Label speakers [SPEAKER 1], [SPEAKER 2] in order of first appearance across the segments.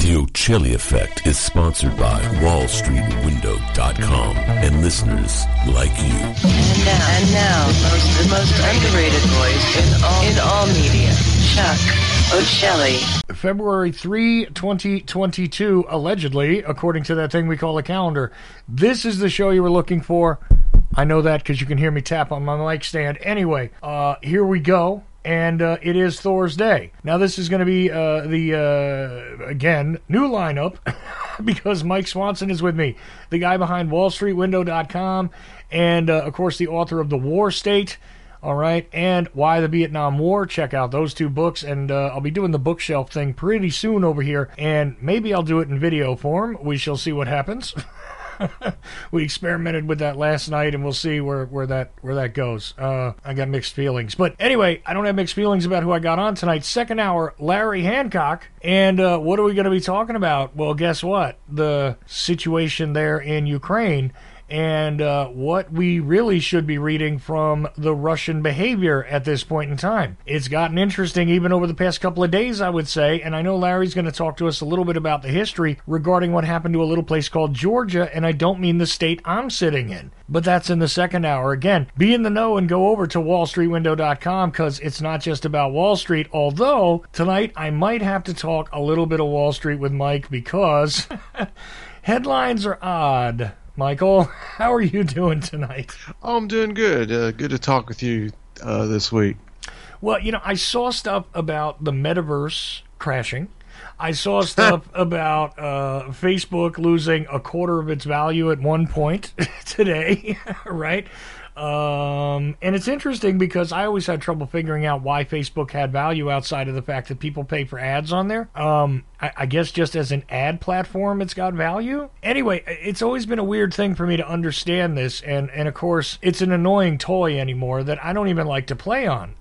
[SPEAKER 1] The O'Chelly Effect is sponsored by WallStreetWindow.com and listeners like you.
[SPEAKER 2] And now, the most underrated voice in all media, Chuck O'Chelly.
[SPEAKER 3] February 3, 2022, allegedly, according to that thing we call a calendar. This is the show you were looking for. I know that because you can hear me tap on my mic stand. Anyway, here we go. And it is Thor's Day. Now, this is going to be again, new lineup because Mike Swanson is with me, the guy behind WallStreetWindow.com and, of course, the author of The War State, all right, and Why the Vietnam War. Check out those two books, and I'll be doing the bookshelf thing pretty soon over here, and maybe I'll do it in video form. We shall see what happens. We experimented with that last night, and we'll see where that goes. I got mixed feelings. But anyway, I don't have mixed feelings about who I got on tonight. Second hour, Larry Hancock. And what are we going to be talking about? Well, guess what? The situation there in Ukraine. And what we really should be reading from the Russian behavior at this point in time. It's gotten interesting even over the past couple of days, I would say, and I know Larry's going to talk to us a little bit about the history regarding what happened to a little place called Georgia, and I don't mean the state I'm sitting in, but that's in the second hour. Again, be in the know and go over to WallStreetWindow.com because it's not just about Wall Street, although tonight I might have to talk a little bit of Wall Street with Mike because headlines are odd. Michael, how are you doing tonight?
[SPEAKER 4] Oh, I'm doing good. Good to talk with you this week.
[SPEAKER 3] Well, you know, I saw stuff about the metaverse crashing. I saw stuff about Facebook losing a quarter of its value at one point today, right? And it's interesting because I always had trouble figuring out why Facebook had value outside of the fact that people pay for ads on there. I guess just as an ad platform, it's got value. Anyway, it's always been a weird thing for me to understand this. And of course, it's an annoying toy anymore that I don't even like to play on.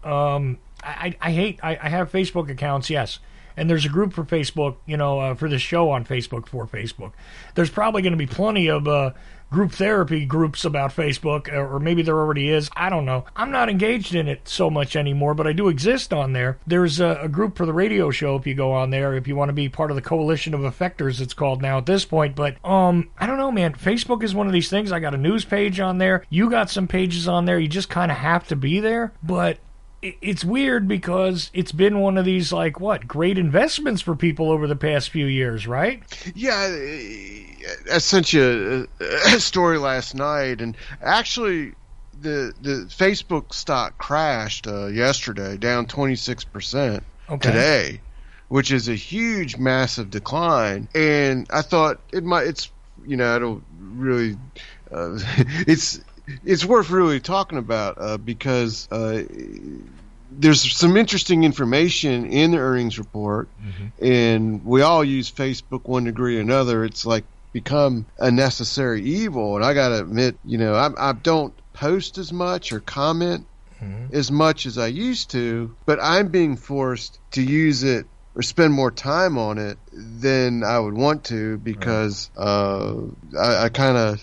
[SPEAKER 3] I have Facebook accounts, yes. And there's a group for Facebook, you know, for the show on Facebook for Facebook. There's probably going to be plenty of group therapy groups about Facebook, or maybe there already is. I don't know. I'm not engaged in it so much anymore, but I do exist on there. There's a group for the radio show if you go on there, if you want to be part of the coalition of effectors, it's called now at this point. But I don't know, man. Facebook is one of these things. I got a news page on there. You got some pages on there. You just kind of have to be there. But it's weird because it's been one of these, like, great investments for people over the past few years, right?
[SPEAKER 4] Yeah, I sent you a story last night, and actually the Facebook stock crashed yesterday, down 26% today, which is a huge, massive decline. And I thought it's you know, I don't really it's worth really talking about because there's some interesting information in the earnings report, and we all use Facebook one degree or another. It's like become a necessary evil, and I gotta admit, you know, I don't post as much or comment as much as I used to, but I'm being forced to use it or spend more time on it than I would want to because I kind of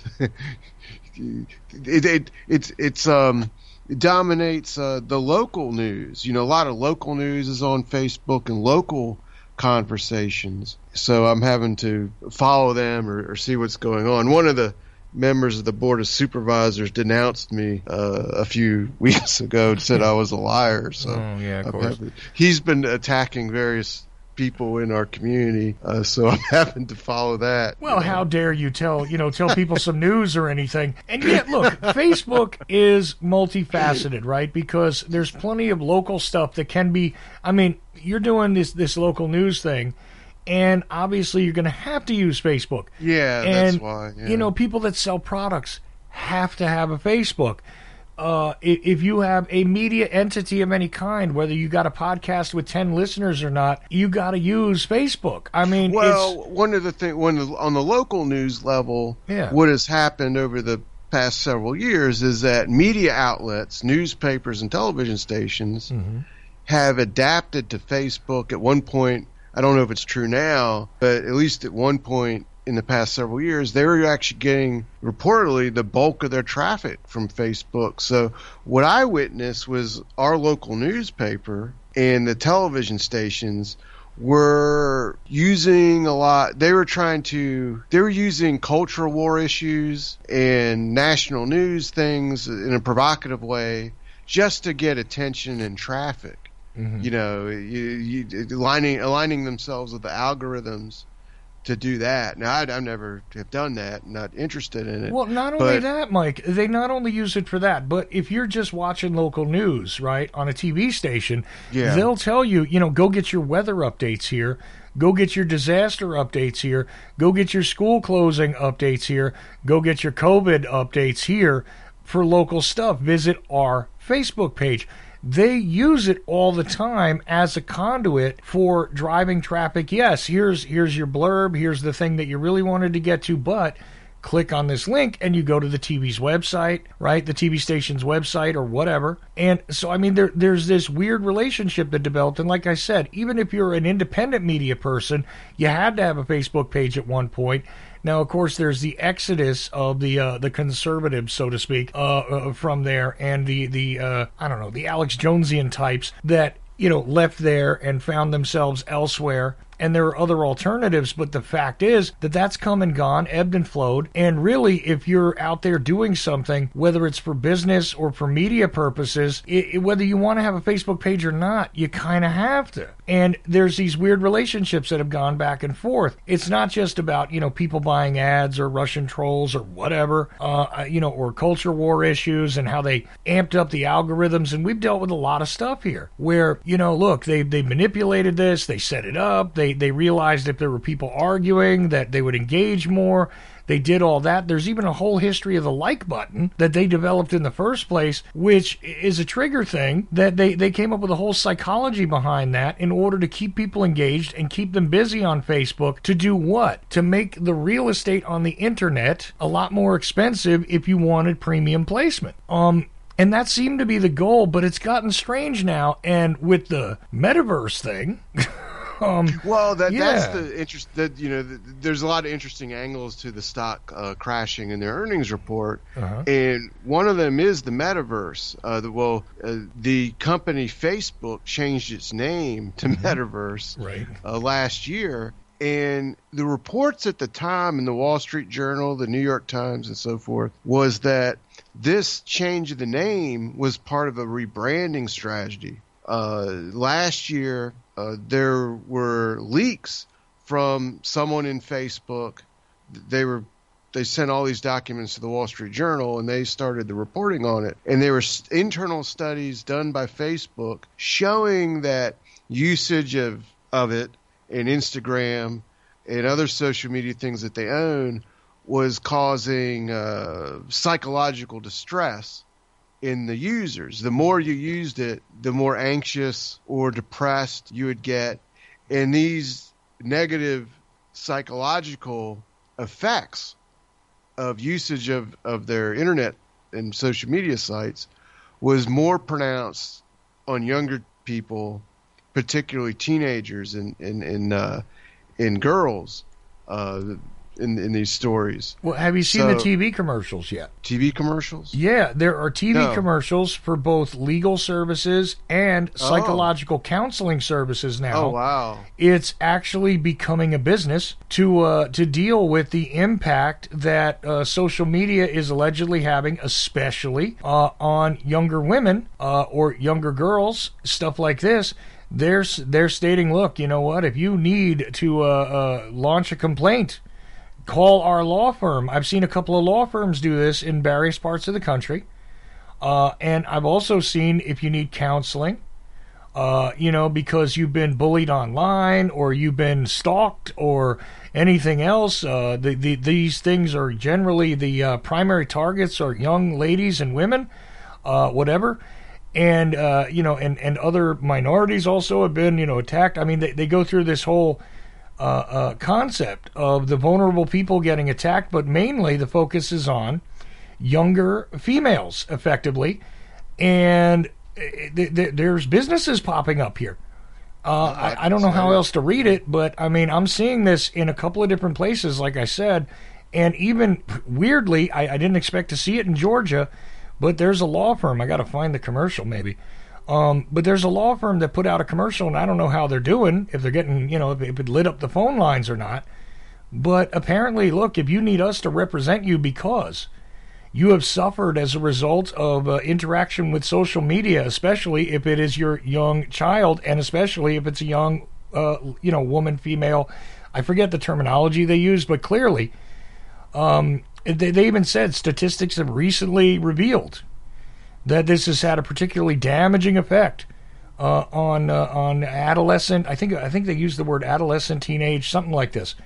[SPEAKER 4] it dominates the local news. You know, a lot of local news is on Facebook and local conversations. So I'm having to follow them or see what's going on. One of the members of the Board of Supervisors denounced me a few weeks ago and said I was a liar. So
[SPEAKER 3] yeah, of course.
[SPEAKER 4] He's been attacking various people in our community, so I'm having to follow that.
[SPEAKER 3] Well, how dare you tell people some news or anything. And yet, look, Facebook is multifaceted, right? Because there's plenty of local stuff that can be, I mean, you're doing this local news thing, and obviously you're going to have to use Facebook.
[SPEAKER 4] Yeah,
[SPEAKER 3] and,
[SPEAKER 4] that's why. Yeah.
[SPEAKER 3] You know, people that sell products have to have a Facebook. If you have a media entity of any kind, whether you got a podcast with 10 listeners or not, you got to use Facebook. I mean,
[SPEAKER 4] one of the things, on the local news level, what has happened over the past several years is that media outlets, newspapers and television stations have adapted to Facebook at one point. I don't know if it's true now, but at least at one point in the past several years, they were actually getting reportedly the bulk of their traffic from Facebook. So what I witnessed was our local newspaper and the television stations were using a lot. They were using cultural war issues and national news things in a provocative way just to get attention and traffic. You know, aligning themselves with the algorithms to do that. Now, I never have done that. Not interested in it.
[SPEAKER 3] Well, not only that, Mike, they not only use it for that, but if you're just watching local news, right, on a TV station, they'll tell you, you know, go get your weather updates here, go get your disaster updates here, go get your school closing updates here, go get your COVID updates here for local stuff. Visit our Facebook page. They use it all the time as a conduit for driving traffic. Yes, here's your blurb, here's the thing that you really wanted to get to, but click on this link and you go to the TV's website, right? The TV station's website or whatever. And so, I mean, there's this weird relationship that developed. And like I said, even if you're an independent media person, you had to have a Facebook page at one point. Now, of course, there's the exodus of the conservatives, so to speak, from there, and the I don't know, the Alex Jonesian types that, you know, left there and found themselves elsewhere. And there are other alternatives, but the fact is that that's come and gone, ebbed and flowed. And really, if you're out there doing something, whether it's for business or for media purposes, whether you want to have a Facebook page or not, you kind of have to. And there's these weird relationships that have gone back and forth. It's not just about, you know, people buying ads or Russian trolls or whatever, you know, or culture war issues and how they amped up the algorithms. And we've dealt with a lot of stuff here where, you know, look, they manipulated this, they set it up, they realized if there were people arguing that they would engage more. They did all that. There's even a whole history of the like button that they developed in the first place, which is a trigger thing that they came up with a whole psychology behind that in order to keep people engaged and keep them busy on Facebook to do what? To make the real estate on the internet a lot more expensive if you wanted premium placement. And that seemed to be the goal, but it's gotten strange now. And with the metaverse thing...
[SPEAKER 4] well, that's the interest. That, you know, there's a lot of interesting angles to the stock crashing in their earnings report, and one of them is the metaverse. The company Facebook changed its name to Metaverse last year, and the reports at the time in the Wall Street Journal, the New York Times, and so forth was that this change of the name was part of a rebranding strategy. Last year. There were leaks from someone in Facebook. They sent all these documents to the Wall Street Journal, and they started the reporting on it. And there were internal studies done by Facebook showing that usage of it in Instagram and other social media things that they own was causing psychological distress in the users. The more you used it, the more anxious or depressed you would get. And these negative psychological effects of usage of their internet and social media sites was more pronounced on younger people, particularly teenagers and girls, in these stories.
[SPEAKER 3] Well, have you seen the TV commercials yet?
[SPEAKER 4] TV commercials?
[SPEAKER 3] Yeah, there are TV commercials for both legal services and psychological counseling services now.
[SPEAKER 4] Oh, wow.
[SPEAKER 3] It's actually becoming a business to deal with the impact that social media is allegedly having, especially on younger women or younger girls, stuff like this. They're stating, look, you know what, if you need to launch a complaint, call our law firm. I've seen a couple of law firms do this in various parts of the country. And I've also seen if you need counseling, you know, because you've been bullied online or you've been stalked or anything else. These things are generally the primary targets are young ladies and women, whatever. And, you know, and other minorities also have been, you know, attacked. I mean, they go through this whole concept of the vulnerable people getting attacked, but mainly the focus is on younger females, effectively, and there's businesses popping up here. I don't know how else to read it, but I mean, I'm seeing this in a couple of different places, like I said, and even weirdly, I didn't expect to see it in Georgia, but there's a law firm. I got to find the commercial maybe. But there's a law firm that put out a commercial, and I don't know how they're doing, if they're getting, if it lit up the phone lines or not. But apparently, look, if you need us to represent you because you have suffered as a result of interaction with social media, especially if it is your young child, and especially if it's a young, woman, female. I forget the terminology they use, but clearly, they even said statistics have recently revealed that this has had a particularly damaging effect on adolescent. I think they use the word adolescent, teenage, something like this.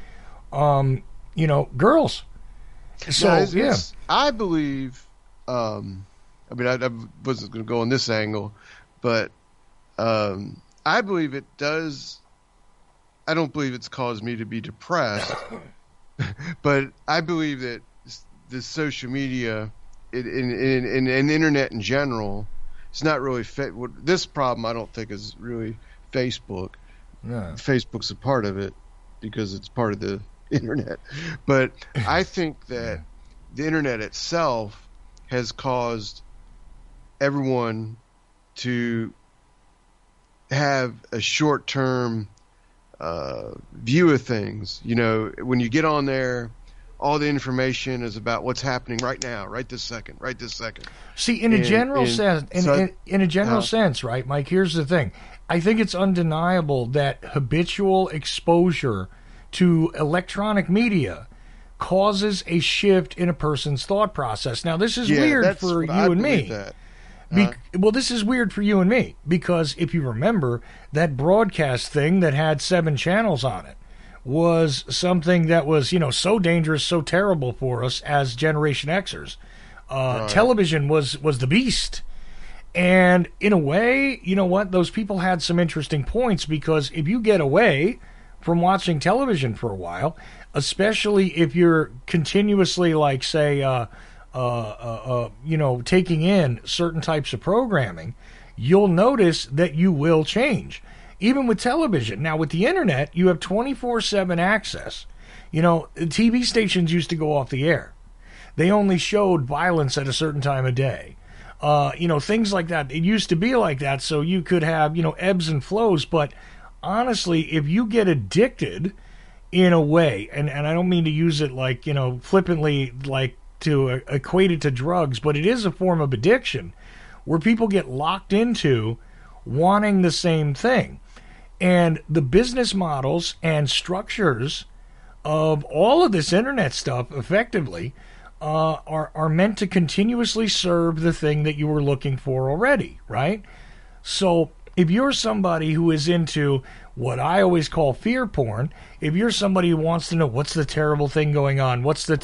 [SPEAKER 3] Girls. So
[SPEAKER 4] I believe. I wasn't going to go on this angle, but I believe it does. I don't believe it's caused me to be depressed, but I believe that the social media and internet in general, it's not really this problem. I don't think is really Facebook.
[SPEAKER 3] Yeah.
[SPEAKER 4] Facebook's a part of it because it's part of the internet, but I think that the internet itself has caused everyone to have a short-term view of things. When you get on there, all the information is about what's happening right now, right this second.
[SPEAKER 3] See, in a general sense, right, Mike, here's the thing. I think it's undeniable that habitual exposure to electronic media causes a shift in a person's thought process. Now, this is weird for you and me. Well, this is weird for you and me because if you remember, that broadcast thing that had 7 channels on it was something that was, so dangerous, so terrible for us as Generation Xers. Right. Television was the beast. And in a way, you know what? Those people had some interesting points because if you get away from watching television for a while, especially if you're continuously, like, say, taking in certain types of programming, you'll notice that you will change. Even with television. Now, with the internet, you have 24/7 access. TV stations used to go off the air. They only showed violence at a certain time of day. Things like that. It used to be like that, so you could have, ebbs and flows. But honestly, if you get addicted in a way, and I don't mean to use it like, flippantly, like to equate it to drugs, but it is a form of addiction where people get locked into wanting the same thing. And the business models and structures of all of this internet stuff effectively are meant to continuously serve the thing that you were looking for already, right? So if you're somebody who is into what I always call fear porn, if you're somebody who wants to know what's the terrible thing going on,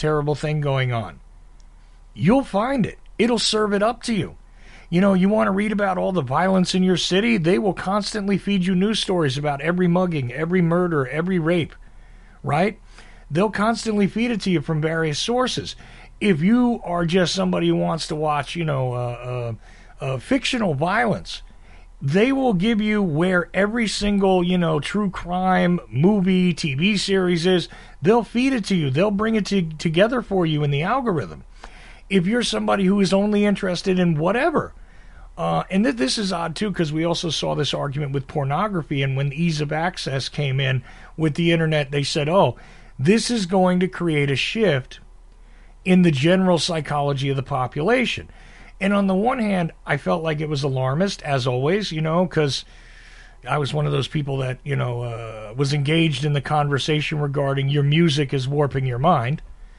[SPEAKER 3] you'll find it. It'll serve it up to you. You want to read about all the violence in your city? They will constantly feed you news stories about every mugging, every murder, every rape, right? They'll constantly feed it to you from various sources. If you are just somebody who wants to watch, fictional violence, they will give you where every single, true crime movie, TV series is. They'll feed it to you. They'll bring it together for you in the algorithm. If you're somebody who is only interested in whatever, and this is odd too, because we also saw this argument with pornography, and when ease of access came in with the internet, they said, oh, this is going to create a shift in the general psychology of the population. And on the one hand, I felt like it was alarmist, as always, because I was one of those people that, was engaged in the conversation regarding your music is warping your mind,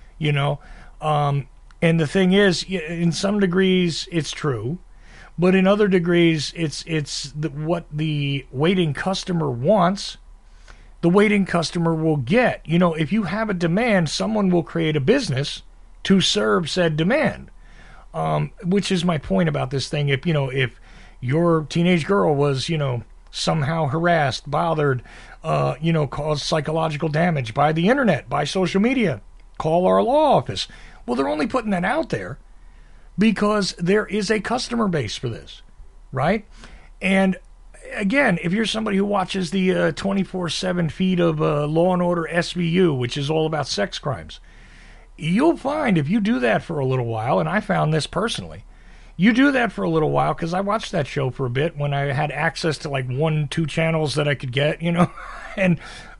[SPEAKER 3] and the thing is, in some degrees, it's true, but in other degrees, it's what the waiting customer wants, the waiting customer will get. If you have a demand, someone will create a business to serve said demand, which is my point about this thing. If your teenage girl was, somehow harassed, bothered, caused psychological damage by the internet, by social media, call our law office. Well, they're only putting that out there because there is a customer base for this, right? And again, if you're somebody who watches the 24/7 feed of Law and Order SVU, which is all about sex crimes, you'll find if you do that for a little while, and I found this personally, You do that for a little while, because I watched that show for a bit when I had access to like 1-2 channels that I could get, and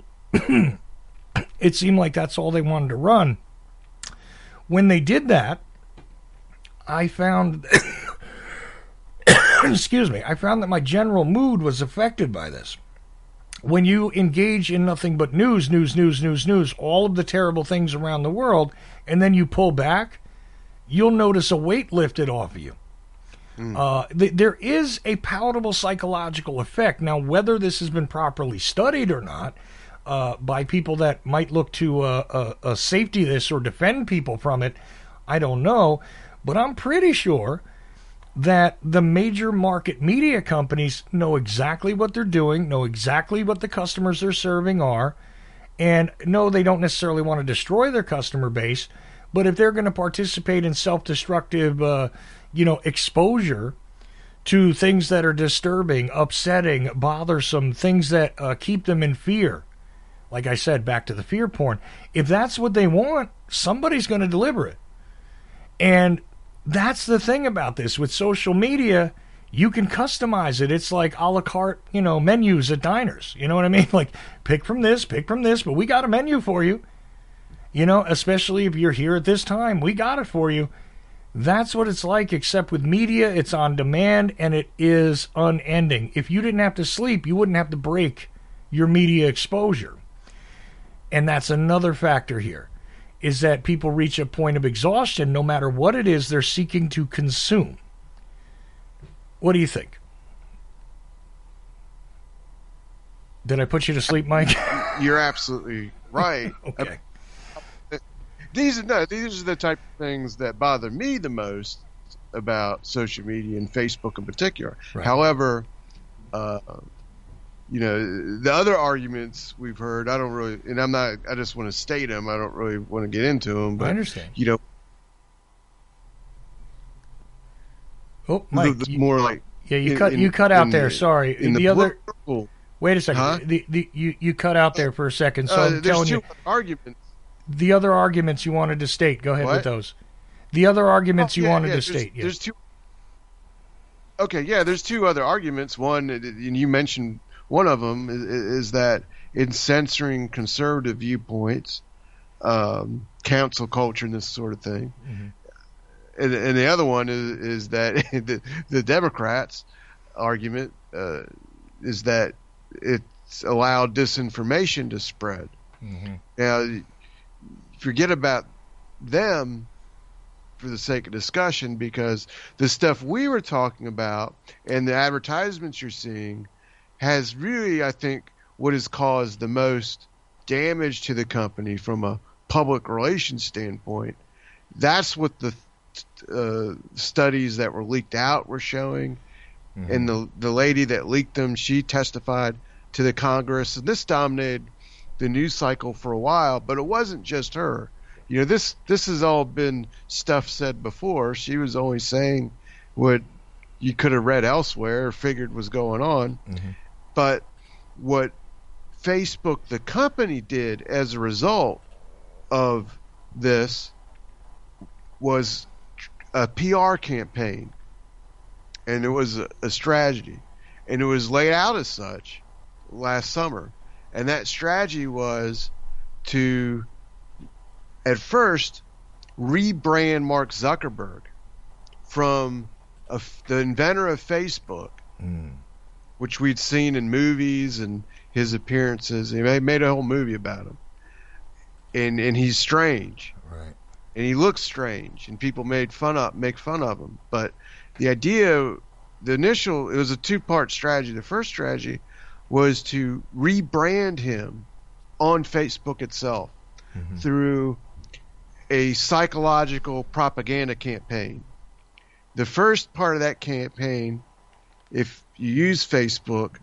[SPEAKER 3] it seemed like that's all they wanted to run. When they did that, I found, excuse me, I found that my general mood was affected by this. When you engage in nothing but news, all of the terrible things around the world, and then you pull back, you'll notice a weight lifted off of you. There is a palatable psychological effect. Now, whether this has been properly studied or not, by people that might look to safety this or defend people from it, I don't know. But I'm pretty sure that the major market media companies know exactly what they're doing, know exactly what the customers they're serving are, and no, they don't necessarily want to destroy their customer base, but if they're going to participate in self-destructive, exposure to things that are disturbing, upsetting, bothersome, things that keep them in fear, like I said, back to the fear porn, if that's what they want, somebody's going to deliver it. And that's the thing about this. With social media, you can customize it. It's like a la carte, menus at diners. You know what I mean? Like, pick from this, but we got a menu for you. Especially if you're here at this time, we got it for you. That's what it's like, except with media, it's on demand, and it is unending. If you didn't have to sleep, you wouldn't have to break your media exposure. And that's another factor here, is that people reach a point of exhaustion no matter what it is they're seeking to consume. What do you think? Did I put you to sleep, Mike?
[SPEAKER 4] You're absolutely right.
[SPEAKER 3] Okay.
[SPEAKER 4] These are the type of things that bother me the most about social media and Facebook in particular.
[SPEAKER 3] Right.
[SPEAKER 4] However, the other arguments we've heard, I don't really, and I just want to state them. I don't really want to get into them, but
[SPEAKER 3] I understand. Oh, Mike,
[SPEAKER 4] more like
[SPEAKER 3] you cut out there. Sorry. Wait a second.
[SPEAKER 4] Huh?
[SPEAKER 3] You cut out there for a second. So I'm telling you,
[SPEAKER 4] arguments.
[SPEAKER 3] The other arguments you wanted to state. Go ahead with those. The other arguments you wanted to state. Yeah.
[SPEAKER 4] There's two. Okay, yeah, there's two other arguments. One, and you mentioned one of them, is that in censoring conservative viewpoints, cancel culture and this sort of thing. Mm-hmm. And the other one is that the Democrats' argument is that it's allowed disinformation to spread. Mm-hmm. Now, forget about them for the sake of discussion, because the stuff we were talking about and the advertisements you're seeing has really, I think, what has caused the most damage to the company from a public relations standpoint. That's what the studies that were leaked out were showing. Mm-hmm. And the lady that leaked them, she testified to the Congress, and this dominated the news cycle for a while, but it wasn't just her. This has all been stuff said before. She was only saying what you could have read elsewhere or figured was going on. Mm-hmm. But what Facebook, the company, did as a result of this was a PR campaign, and it was a strategy, and it was laid out as such last summer. And that strategy was to, at first, rebrand Mark Zuckerberg from the inventor of Facebook, which we'd seen in movies and his appearances. He made a whole movie about him. And he's strange.
[SPEAKER 3] Right.
[SPEAKER 4] And he looks strange, and people make fun of him. But the idea, it was a two-part strategy. The first strategy was to rebrand him on Facebook itself through a psychological propaganda campaign. The first part of that campaign, if you use Facebook,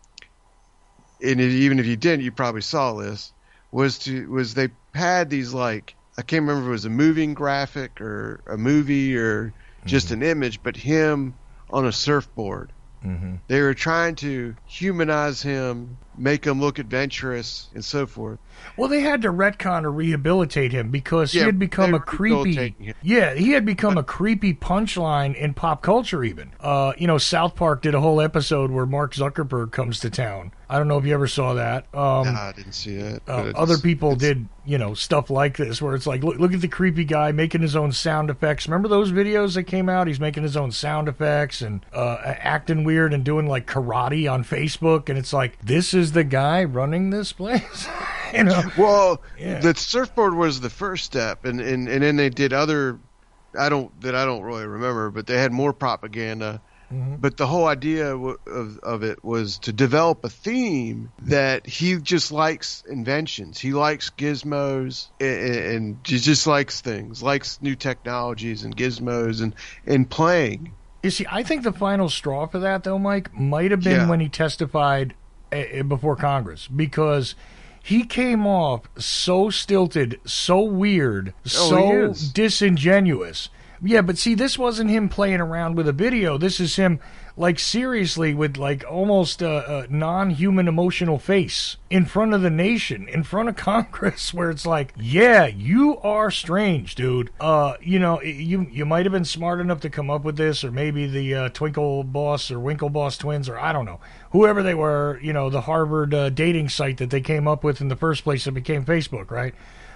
[SPEAKER 4] and even if you didn't, you probably saw this, was they had these, like, I can't remember if it was a moving graphic or a movie or just an image, but him on a surfboard They were trying to humanize him, make him look adventurous, and so forth.
[SPEAKER 3] Well, they had to retcon or rehabilitate him because he had become a creepy. Yeah, he had become a creepy punchline in pop culture. Even, South Park did a whole episode where Mark Zuckerberg comes to town. I don't know if you ever saw that.
[SPEAKER 4] I didn't see that.
[SPEAKER 3] Other people did, stuff like this where it's like, look at the creepy guy making his own sound effects. Remember those videos that came out? He's making his own sound effects and acting weird and doing like karate on Facebook, and it's like, this is the guy running this place.
[SPEAKER 4] Well, the surfboard was the first step, and then they did other. I don't really remember, but they had more propaganda. But the whole idea of it was to develop a theme that he just likes inventions. He likes gizmos, and he just likes things, likes new technologies and gizmos and playing.
[SPEAKER 3] You see, I think the final straw for that, though, Mike, might have been when he testified before Congress, because he came off so stilted, so weird, so disingenuous. Yeah, but see, this wasn't him playing around with a video. This is him, like, seriously, with, like, almost a non-human emotional face in front of the nation, in front of Congress, where it's like, yeah, you are strange, dude. You might have been smart enough to come up with this, or maybe the Twinkle Boss or Winklevoss twins, or I don't know, whoever they were, the Harvard dating site that they came up with in the first place that became Facebook, right?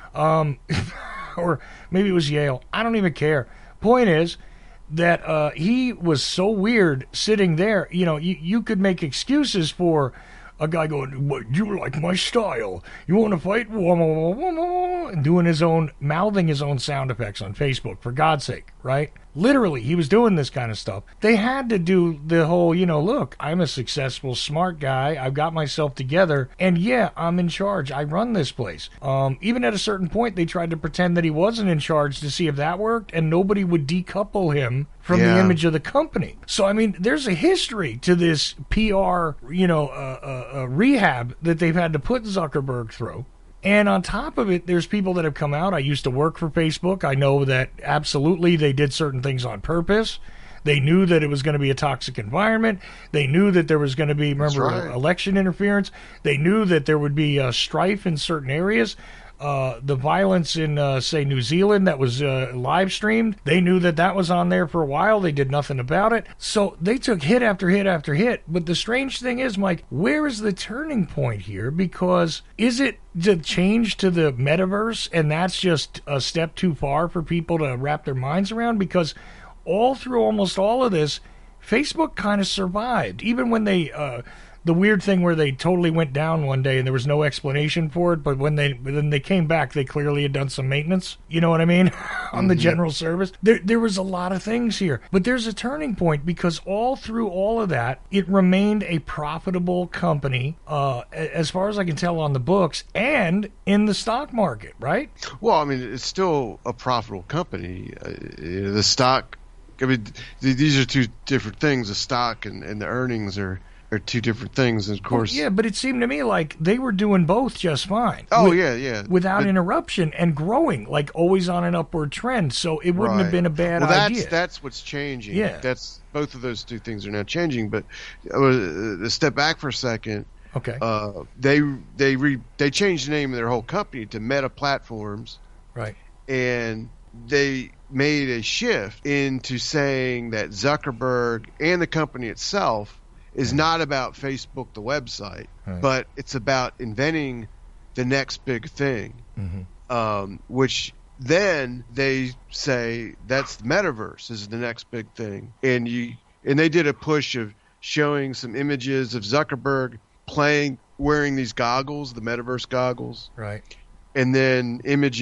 [SPEAKER 3] Or maybe it was Yale. I don't even care. Point is that he was so weird sitting there. You could make excuses for a guy going, "What, you like my style? You want to fight?" And doing mouthing his own sound effects on Facebook, for God's sake, right? Literally, he was doing this kind of stuff. They had to do the whole, look, I'm a successful, smart guy. I've got myself together. And yeah, I'm in charge. I run this place. Even at a certain point, they tried to pretend that he wasn't in charge to see if that worked. And nobody would decouple him from the image of the company. So, I mean, there's a history to this PR, rehab that they've had to put Zuckerberg through. And on top of it, there's people that have come out. I used to work for Facebook. I know that absolutely they did certain things on purpose. They knew that it was going to be a toxic environment. They knew that there was going to be, election interference. They knew that there would be strife in certain areas. The violence in, say, New Zealand that was live streamed, they knew that was on there for a while. They did nothing about it. So they took hit after hit after hit. But the strange thing is, Mike, where is the turning point here? Because is it the change to the metaverse, and that's just a step too far for people to wrap their minds around? Because all through almost all of this, Facebook kind of survived. Even when they... the weird thing where they totally went down one day and there was no explanation for it, but when they came back, they clearly had done some maintenance, you know what I mean, on the general service. There was a lot of things here, but there's a turning point, because all through all of that, it remained a profitable company, as far as I can tell on the books and in the stock market, right?
[SPEAKER 4] Well, I mean, it's still a profitable company. The stock, I mean, these are two different things. The stock and the earnings are two different things, and of course.
[SPEAKER 3] Well, yeah, but it seemed to me like they were doing both just fine.
[SPEAKER 4] Oh, yeah.
[SPEAKER 3] Without interruption and growing, like always on an upward trend. So it wouldn't have been a bad idea.
[SPEAKER 4] That's what's changing.
[SPEAKER 3] Yeah.
[SPEAKER 4] That's both of those two things are now changing. But to step back for a second.
[SPEAKER 3] Okay.
[SPEAKER 4] They changed the name of their whole company to Meta Platforms.
[SPEAKER 3] Right.
[SPEAKER 4] And they made a shift into saying that Zuckerberg and the company itself is not about Facebook, the website, but it's about inventing the next big thing, which then they say that's the metaverse is the next big thing. And they did a push of showing some images of Zuckerberg wearing these goggles, the metaverse goggles.
[SPEAKER 3] Right.
[SPEAKER 4] And then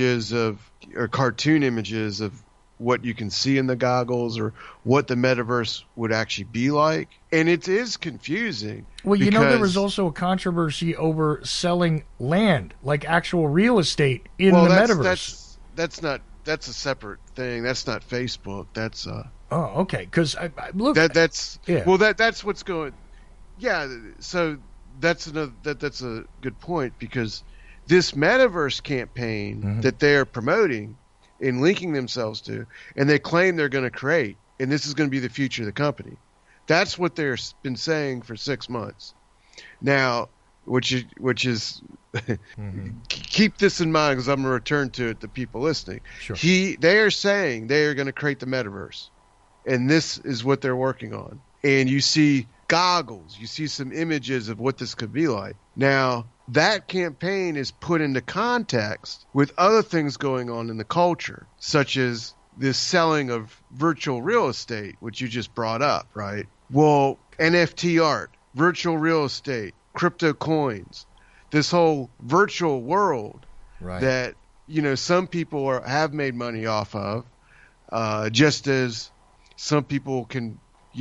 [SPEAKER 4] cartoon images of what you can see in the goggles or what the metaverse would actually be like. And it is confusing.
[SPEAKER 3] Well, there was also a controversy over selling land, like actual real estate in the metaverse.
[SPEAKER 4] That's a separate thing. That's not Facebook. That's
[SPEAKER 3] oh, okay. Because look,
[SPEAKER 4] that's
[SPEAKER 3] yeah.
[SPEAKER 4] Well, that's what's going. Yeah. So that's a good point, because this metaverse campaign that they're promoting and linking themselves to, and they claim they're going to create, and this is going to be the future of the company. That's what they've been saying for 6 months. Now, which is keep this in mind because I'm going to return to it to people listening.
[SPEAKER 3] Sure.
[SPEAKER 4] They are saying they are going to create the metaverse, and this is what they're working on. And you see goggles, you see some images of what this could be like. Now, that campaign is put into context with other things going on in the culture, such as this selling of virtual real estate, which you just brought up, right? Well, NFT art, virtual real estate, crypto coins, this whole virtual world that, some people have made money off of, just as some people can,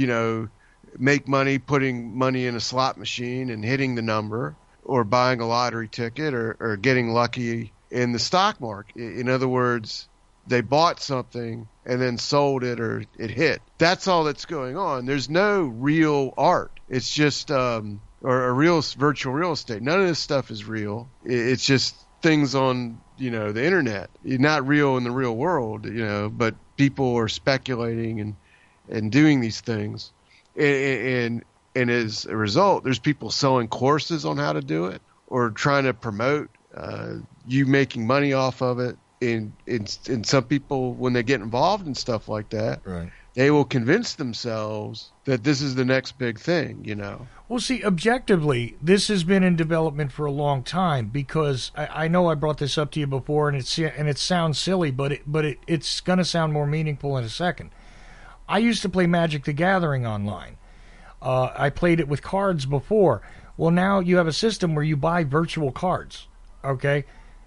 [SPEAKER 4] make money putting money in a slot machine and hitting the number, or buying a lottery ticket, or getting lucky in the stock market. In other words, they bought something and then sold it, or it hit. That's all that's going on. There's no real art. It's just or a real virtual real estate. None of this stuff is real. It's just things on the internet. Not real in the real world, but people are speculating and doing these things, and as a result, there's people selling courses on how to do it, or trying to promote you making money off of it. And some people, when they get involved in stuff like that, they will convince themselves that this is the next big thing,
[SPEAKER 3] Well, see, objectively, this has been in development for a long time, because I know I brought this up to you before, and it sounds silly, but it's going to sound more meaningful in a second. I used to play Magic the Gathering online. I played it with cards before. Well, now you have a system where you buy virtual cards, okay?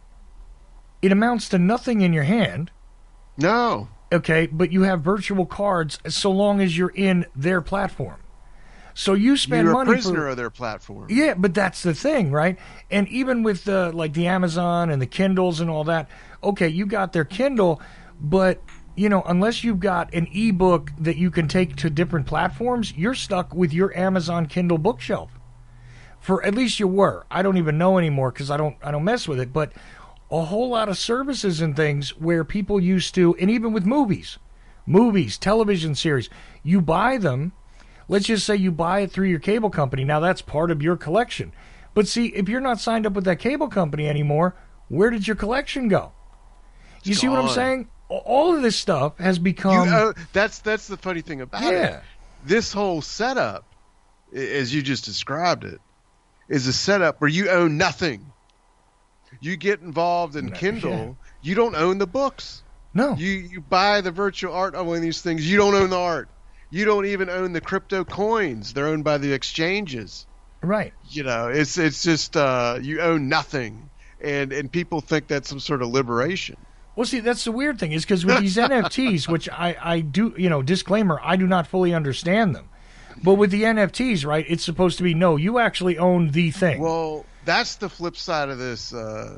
[SPEAKER 3] It amounts to nothing in your hand.
[SPEAKER 4] No.
[SPEAKER 3] Okay, but you have virtual cards so long as you're in their platform. So you spend money.
[SPEAKER 4] You're a prisoner of their platform.
[SPEAKER 3] Yeah, but that's the thing, right? And even with like the Amazon and the Kindles and all that, okay, you got their Kindle, but unless you've got an ebook that you can take to different platforms, you're stuck with your Amazon Kindle bookshelf. For at least you were. I don't even know anymore because I don't mess with it, but a whole lot of services and things where people used to, and even with movies, television series, you buy them. Let's just say you buy it through your cable company. Now that's part of your collection. But see, if you're not signed up with that cable company anymore, where did your collection go? You see what I'm saying? All of this stuff has become...
[SPEAKER 4] that's the funny thing about it. This whole setup, as you just described it, is a setup where you own nothing. You get involved in Kindle, you don't own the books.
[SPEAKER 3] No.
[SPEAKER 4] You buy the virtual art on one of these things, you don't own the art. You don't even own the crypto coins. They're owned by the exchanges.
[SPEAKER 3] Right.
[SPEAKER 4] It's just you own nothing. And people think that's some sort of liberation.
[SPEAKER 3] Well, see, that's the weird thing, is because with these NFTs, which I do, disclaimer, I do not fully understand them. But with the NFTs, right, it's supposed to be, no, you actually own the thing.
[SPEAKER 4] Well, that's the flip side of this,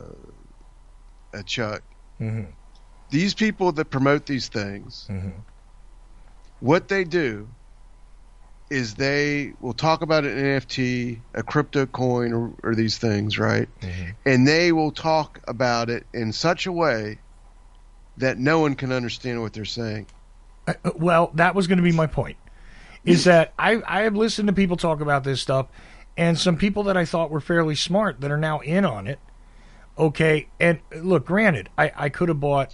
[SPEAKER 4] Chuck.
[SPEAKER 3] Mm-hmm.
[SPEAKER 4] These people that promote these things, what they do is they will talk about an NFT, a crypto coin, or these things, right? Mm-hmm. And they will talk about it in such a way that no one can understand what they're saying.
[SPEAKER 3] Well, that was going to be my point, is that I have listened to people talk about this stuff, and some people that I thought were fairly smart that are now in on it. Okay, and look, granted, I could have bought,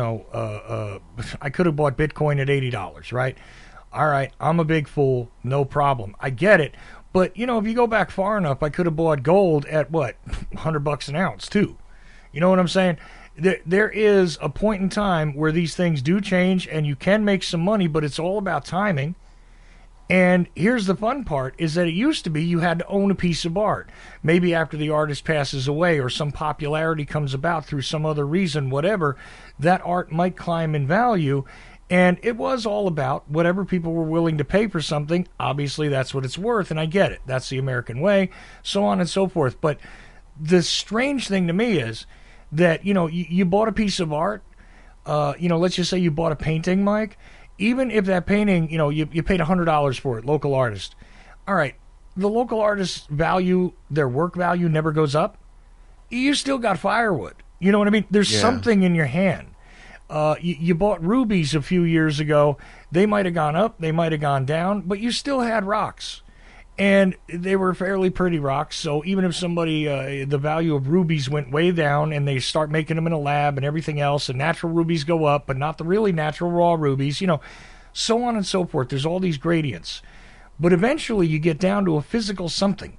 [SPEAKER 3] I could have bought Bitcoin at $80, right? All right, I'm a big fool, no problem. I get it. But, if you go back far enough, I could have bought gold at, what, $100 an ounce, too. You know what I'm saying? There is a point in time where these things do change, and you can make some money, but it's all about timing. And here's the fun part, is that it used to be you had to own a piece of art. Maybe after the artist passes away or some popularity comes about through some other reason, whatever, that art might climb in value. And it was all about whatever people were willing to pay for something. Obviously, that's what it's worth, and I get it. That's the American way, so on and so forth. But the strange thing to me is that, you bought a piece of art. Let's just say you bought a painting, Mike. Even if that painting, you paid $100 for it, local artist. All right, the local artist's value, their work value never goes up. You still got firewood. You know what I mean? There's something in your hand. You bought rubies a few years ago. They might have gone up, they might have gone down, but you still had rocks. And they were fairly pretty rocks, so even if somebody, the value of rubies went way down and they start making them in a lab and everything else, and natural rubies go up, but not the really natural raw rubies, so on and so forth. There's all these gradients. But eventually you get down to a physical something.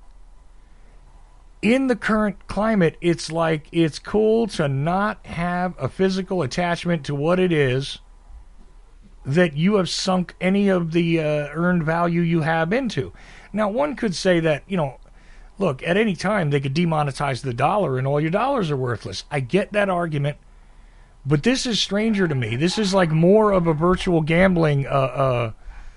[SPEAKER 3] In the current climate, it's like it's cool to not have a physical attachment to what it is that you have sunk any of the earned value you have into. Now, one could say that, look, at any time they could demonetize the dollar and all your dollars are worthless. I get that argument, but this is stranger to me. This is like more of a virtual gambling, kind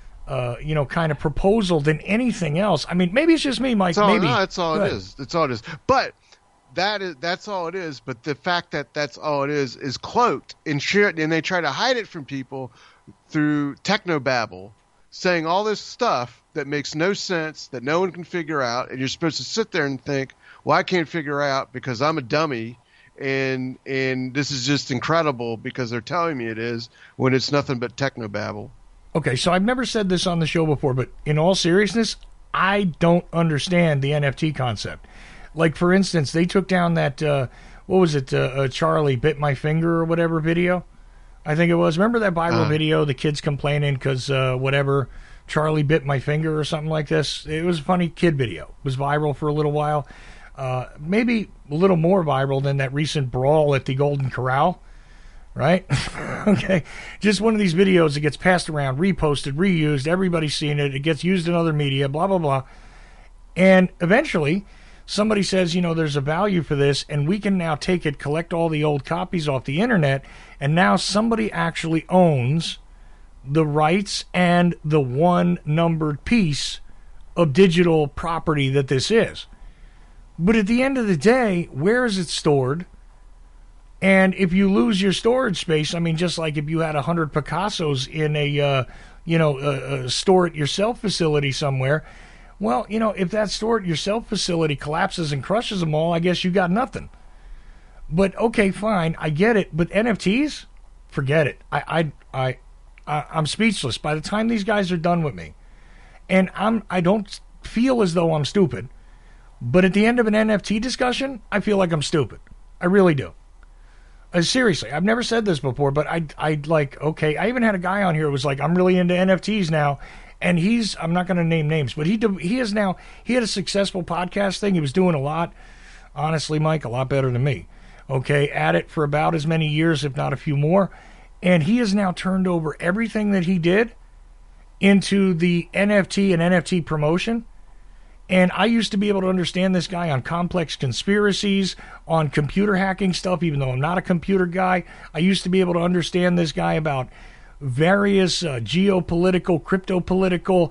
[SPEAKER 3] of proposal than anything else. I mean, maybe it's just me, Mike. Maybe
[SPEAKER 4] that's all it is. That's all it is. But that's all it is. But the fact that that's all it is cloaked and shared, and they try to hide it from people through technobabble, saying all this stuff that makes no sense, that no one can figure out, and you're supposed to sit there and think, well, I can't figure out because I'm a dummy, and this is just incredible because they're telling me it is, when it's nothing but technobabble.
[SPEAKER 3] Okay, so I've never said this on the show before, but in all seriousness, I don't understand the NFT concept. Like, for instance, they took down that, what was it, Charlie Bit My Finger or whatever video? I think it was. Remember that viral video, the kids complaining because whatever, Charlie bit my finger or something like this? It was a funny kid video. It was viral for a little while. Maybe a little more viral than that recent brawl at the Golden Corral, right? Okay. Just one of these videos that gets passed around, reposted, reused, everybody's seen it, it gets used in other media, blah, blah, blah. And eventually, somebody says, there's a value for this, and we can now take it, collect all the old copies off the internet, and now somebody actually owns the rights and the one numbered piece of digital property that this is. But at the end of the day, where is it stored? And if you lose your storage space, I mean, just like if you had 100 Picassos in a store it yourself facility somewhere, well, if that store it yourself facility collapses and crushes them all, I guess you got nothing. But okay, fine, I get it. But NFTs, forget it. I'm speechless. By the time these guys are done with me, and I don't feel as though I'm stupid, but at the end of an NFT discussion, I feel like I'm stupid. I really do. Seriously, I've never said this before, but I like, okay, I even had a guy on here who was like, I'm really into NFTs now, and I'm not going to name names, but he had a successful podcast thing. He was doing a lot, honestly, Mike, a lot better than me. Okay, at it for about as many years, if not a few more. And he has now turned over everything that he did into the NFT and NFT promotion. And I used to be able to understand this guy on complex conspiracies, on computer hacking stuff, even though I'm not a computer guy. I used to be able to understand this guy about various geopolitical, crypto-political,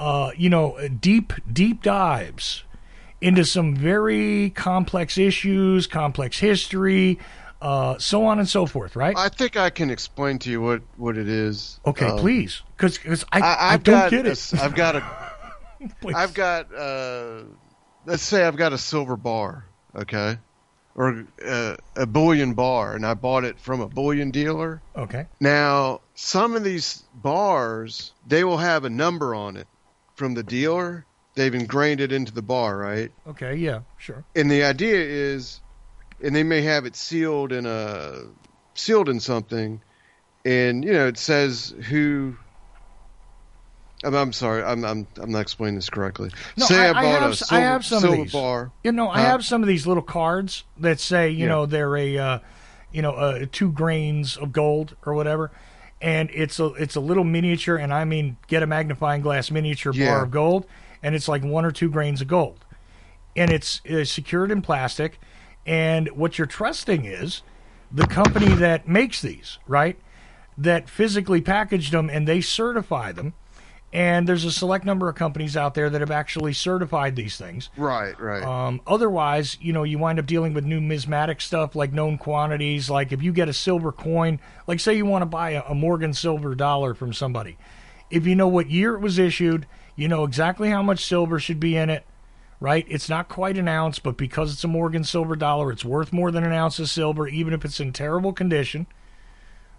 [SPEAKER 3] deep dives into some very complex issues, complex history, so on and so forth, right?
[SPEAKER 4] I think I can explain to you what it is.
[SPEAKER 3] Okay, please, because I don't get it.
[SPEAKER 4] I've got let's say I've got a silver bar, okay, or a bullion bar, and I bought it from a bullion dealer.
[SPEAKER 3] Okay.
[SPEAKER 4] Now, some of these bars, they will have a number on it from the dealer. They've ingrained it into the bar, right?
[SPEAKER 3] Okay, yeah, sure.
[SPEAKER 4] And the idea is, and they may have it sealed in something, and it says who. I'm sorry, I'm not explaining this correctly.
[SPEAKER 3] No,
[SPEAKER 4] say
[SPEAKER 3] I have some
[SPEAKER 4] silver
[SPEAKER 3] of these.
[SPEAKER 4] Bar.
[SPEAKER 3] I have some of these little cards that say, they're a 2 grains of gold or whatever, and it's a little miniature, and I mean, get a magnifying glass miniature bar of gold. And it's like 1 or 2 grains of gold. And it's secured in plastic. And what you're trusting is the company that makes these, right? That physically packaged them and they certify them. And there's a select number of companies out there that have actually certified these things.
[SPEAKER 4] Right.
[SPEAKER 3] Otherwise, you wind up dealing with numismatic stuff like known quantities. Like if you get a silver coin, like say you want to buy a Morgan silver dollar from somebody. If you know what year it was issued, you know exactly how much silver should be in it, right? It's not quite an ounce, but because it's a Morgan silver dollar, it's worth more than an ounce of silver, even if it's in terrible condition,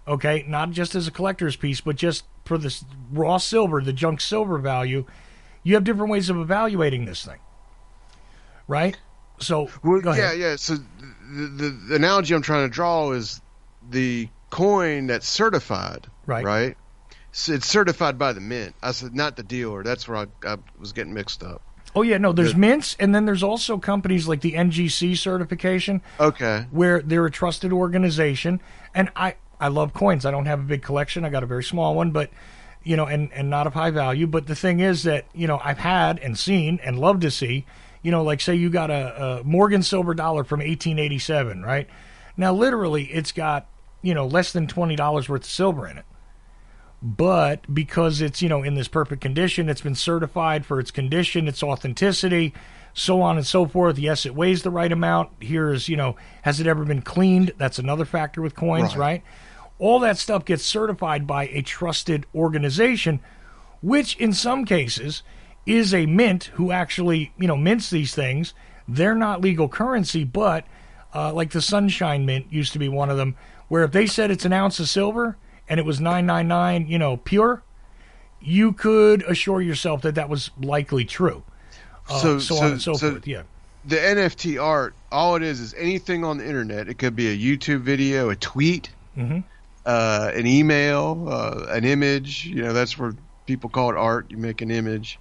[SPEAKER 3] Okay, not just as a collector's piece, but just for this raw silver, the junk silver value. You have different ways of evaluating this thing, right? So,
[SPEAKER 4] Well,
[SPEAKER 3] go ahead.
[SPEAKER 4] yeah. So the analogy I'm trying to draw is the coin that's certified,
[SPEAKER 3] Right.
[SPEAKER 4] Right. So it's certified by the mint. I said not the dealer. That's where I was getting mixed up.
[SPEAKER 3] Oh, yeah, no, there's mints, and then there's also companies like the NGC certification,
[SPEAKER 4] Okay.
[SPEAKER 3] where they're a trusted organization. And I love coins. I don't have a big collection. I got a very small one, but, you know, and not of high value. But the thing is that, you know, I've had and seen and love to see, you know, like say you got a Morgan silver dollar from 1887, right? Now, literally, it's got, you know, less than $20 worth of silver in it. But because it's, you know, in this perfect condition, it's been certified for its condition, its authenticity, so on and so forth. Yes, it weighs the right amount. Here's, you know, has it ever been cleaned? That's another factor with coins, right? All that stuff gets certified by a trusted organization, which in some cases is a mint who actually, you know, mints these things. They're not legal currency, but like the Sunshine Mint used to be one of them, where if they said it's an ounce of silver and it was 999, you know, pure, you could assure yourself that that was likely true. So on and so forth, yeah.
[SPEAKER 4] The NFT art, all it is anything on the internet. It could be a YouTube video, a tweet, an email, an image. You know, that's where people call it art. You make an image.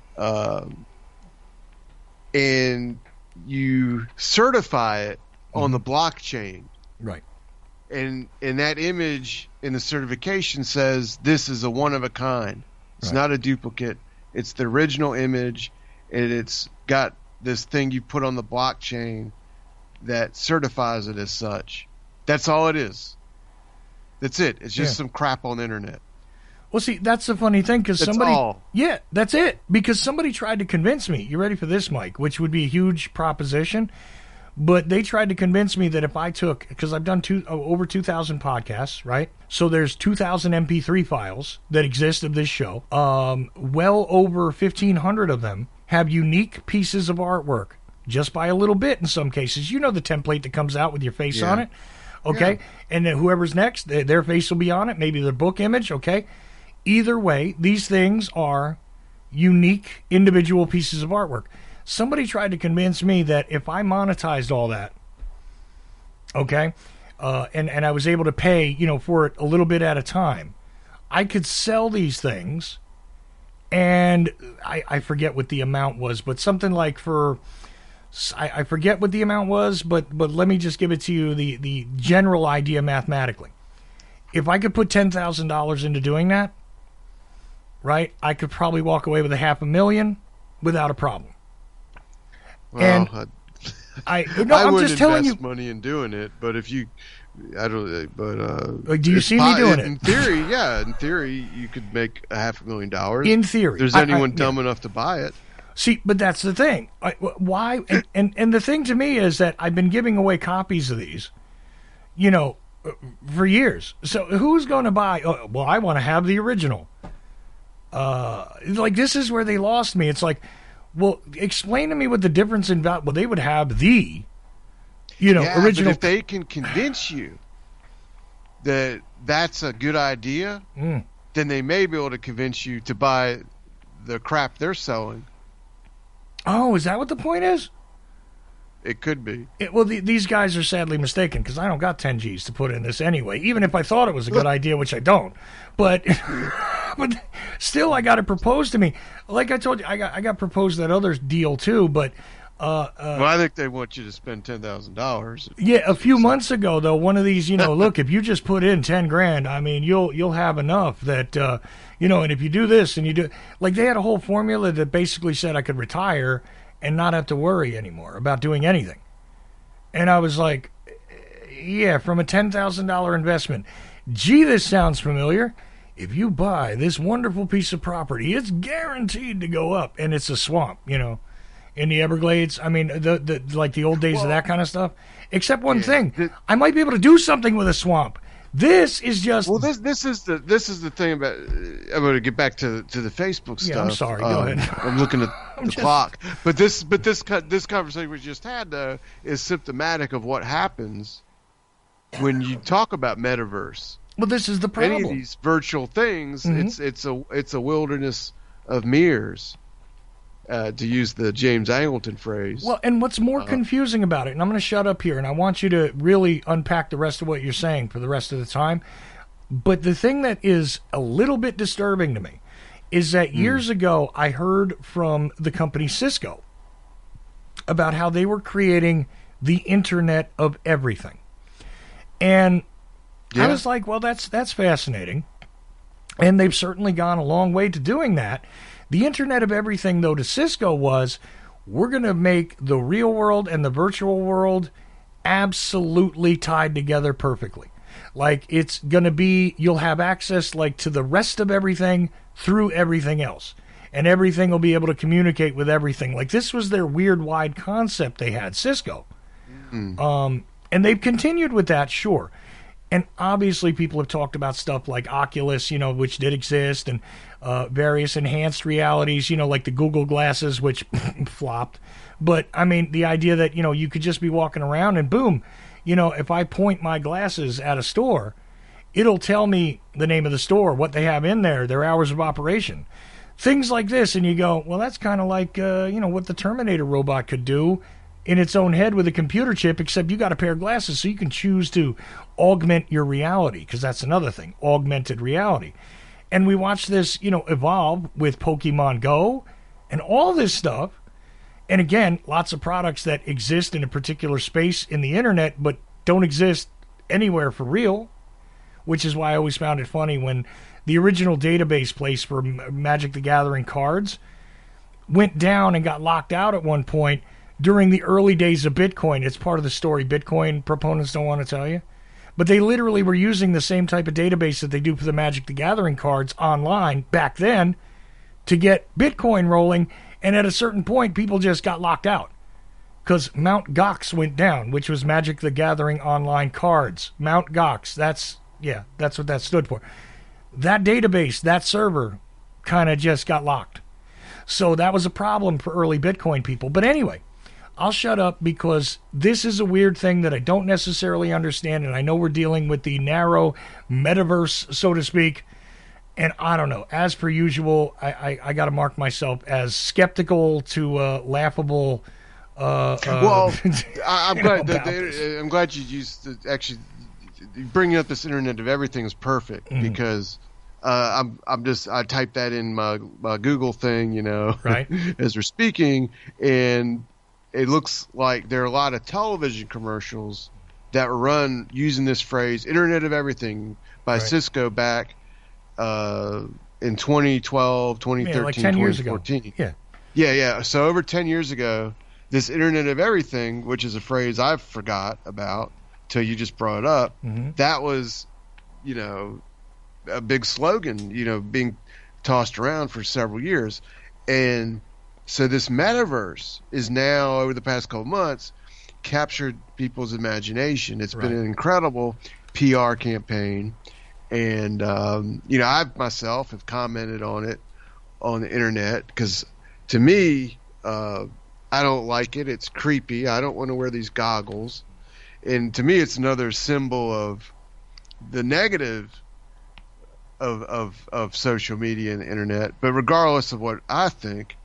[SPEAKER 4] And you certify it on the blockchain.
[SPEAKER 3] Right.
[SPEAKER 4] And that image in the certification says this is a one of a kind. It's not a duplicate. It's the original image, and it's got this thing you put on the blockchain that certifies it as such. That's all it is. That's it. It's just some crap on the internet.
[SPEAKER 3] Well, see, that's the funny thing, because somebody...
[SPEAKER 4] all.
[SPEAKER 3] Yeah, that's it. Because somebody tried to convince me, you ready for this, Mike, which would be a huge proposition, but they tried to convince me that if I took... Because I've done over 2,000 podcasts, right? So there's 2,000 MP3 files that exist of this show. Well over 1,500 of them have unique pieces of artwork, just by a little bit in some cases. You know the template that comes out with your face on it? Okay? Yeah. And then whoever's next, their face will be on it, maybe their book image, okay? Either way, these things are unique individual pieces of artwork. Somebody tried to convince me that if I monetized all that, okay, and I was able to pay, you know, for it a little bit at a time, I could sell these things, and I forget what the amount was, but something like for... I forget what the amount was, but let me just give it to you, the general idea mathematically. If I could put $10,000 into doing that, right, I could probably walk away with $500,000 without a problem.
[SPEAKER 4] Well,
[SPEAKER 3] and I'm just telling you,
[SPEAKER 4] money in doing it, but if you, I don't, but
[SPEAKER 3] do you see me doing it?
[SPEAKER 4] In theory, yeah, in theory, you could make $500,000.
[SPEAKER 3] In theory,
[SPEAKER 4] if there's anyone dumb enough to buy it.
[SPEAKER 3] See, but that's the thing. Why? And the thing to me is that I've been giving away copies of these, you know, for years. So who's going to buy? Oh, well, I want to have the original. Like, this is where they lost me. It's like, well, explain to me what the difference in value. Well, they would have the, you know, original.
[SPEAKER 4] But if they can convince you that that's a good idea, then they may be able to convince you to buy the crap they're selling.
[SPEAKER 3] Oh, is that what the point is?
[SPEAKER 4] It could be.
[SPEAKER 3] Well, these guys are sadly mistaken, because I don't got 10 G's to put in this anyway, even if I thought it was a good idea, which I don't. But but still, I got it proposed to me. Like I told you, I got proposed that other deal too, but... well,
[SPEAKER 4] I think they want you to spend $10,000.
[SPEAKER 3] Yeah, a few months ago, though, one of these, you know, look, if you just put in 10 grand, I mean, you'll have enough that, you know, and if you do this and you do, like, they had a whole formula that basically said I could retire and not have to worry anymore about doing anything. And I was like, yeah, from a $10,000 investment. Gee, this sounds familiar. If you buy this wonderful piece of property, it's guaranteed to go up, and it's a swamp, you know. In the Everglades, I mean, the like the old days of that kind of stuff. Except one thing, I might be able to do something with a swamp. This is just
[SPEAKER 4] this is the thing about. I'm going to get back to the Facebook stuff.
[SPEAKER 3] Yeah, I'm sorry. Go ahead.
[SPEAKER 4] I'm looking at the clock, but this conversation we just had is symptomatic of what happens when you talk about metaverse.
[SPEAKER 3] Well, this is the
[SPEAKER 4] any
[SPEAKER 3] problem.
[SPEAKER 4] of these virtual things.
[SPEAKER 3] Mhm.
[SPEAKER 4] It's a wilderness of mirrors, to use the James Angleton phrase.
[SPEAKER 3] Well, and what's more confusing about it, and I'm going to shut up here, and I want you to really unpack the rest of what you're saying for the rest of the time. But the thing that is a little bit disturbing to me is that years ago I heard from the company Cisco about how they were creating the Internet of Everything. And I was like, well, that's fascinating. And they've certainly gone a long way to doing that. The Internet of Everything, though, to Cisco was, we're going to make the real world and the virtual world absolutely tied together perfectly. Like, it's going to be, you'll have access, like, to the rest of everything through everything else. And everything will be able to communicate with everything. Like, this was their weird, wide concept they had, Cisco. And they've continued with that, sure. And obviously people have talked about stuff like Oculus, which did exist, and various enhanced realities, like the Google glasses, which flopped. But, I mean, the idea that, you could just be walking around and boom, if I point my glasses at a store, it'll tell me the name of the store, what they have in there, their hours of operation. Things like this, and you go, well, that's kind of like, what the Terminator robot could do in its own head with a computer chip, except you got a pair of glasses so you can choose to augment your reality, because that's another thing, augmented reality. And we watched this, evolve with Pokemon Go and all this stuff. And again, lots of products that exist in a particular space in the internet but don't exist anywhere for real, which is why I always found it funny when the original database place for Magic the Gathering cards went down and got locked out at one point during the early days of Bitcoin. It's part of the story Bitcoin proponents don't want to tell you. But they literally were using the same type of database that they do for the Magic the Gathering cards online back then to get Bitcoin rolling. And at a certain point, people just got locked out because Mt. Gox went down, which was Magic the Gathering online cards. Mt. Gox, that's what that stood for. That database, that server, kind of just got locked. So that was a problem for early Bitcoin people. But anyway, I'll shut up because this is a weird thing that I don't necessarily understand, and I know we're dealing with the narrow metaverse, so to speak. And I don't know. As per usual, I got to mark myself as skeptical to laughable.
[SPEAKER 4] Well, I'm glad I'm glad you used actually bringing up this Internet of Everything is perfect because I typed that in my Google thing,
[SPEAKER 3] right,
[SPEAKER 4] as we're speaking, and it looks like there are a lot of television commercials that were run using this phrase "Internet of Everything" by Cisco back in 2012, 2013,
[SPEAKER 3] like 10 years
[SPEAKER 4] 2014.
[SPEAKER 3] ago.
[SPEAKER 4] Yeah. So over 10 years ago, this Internet of Everything, which is a phrase I forgot about till you just brought it up, that was, a big slogan, being tossed around for several years. And so this metaverse is now, over the past couple months, captured people's imagination. It's been an incredible PR campaign. And, I myself have commented on it on the internet because to me, I don't like it. It's creepy. I don't want to wear these goggles. And to me, it's another symbol of the negative of social media and the internet. But regardless of what I think,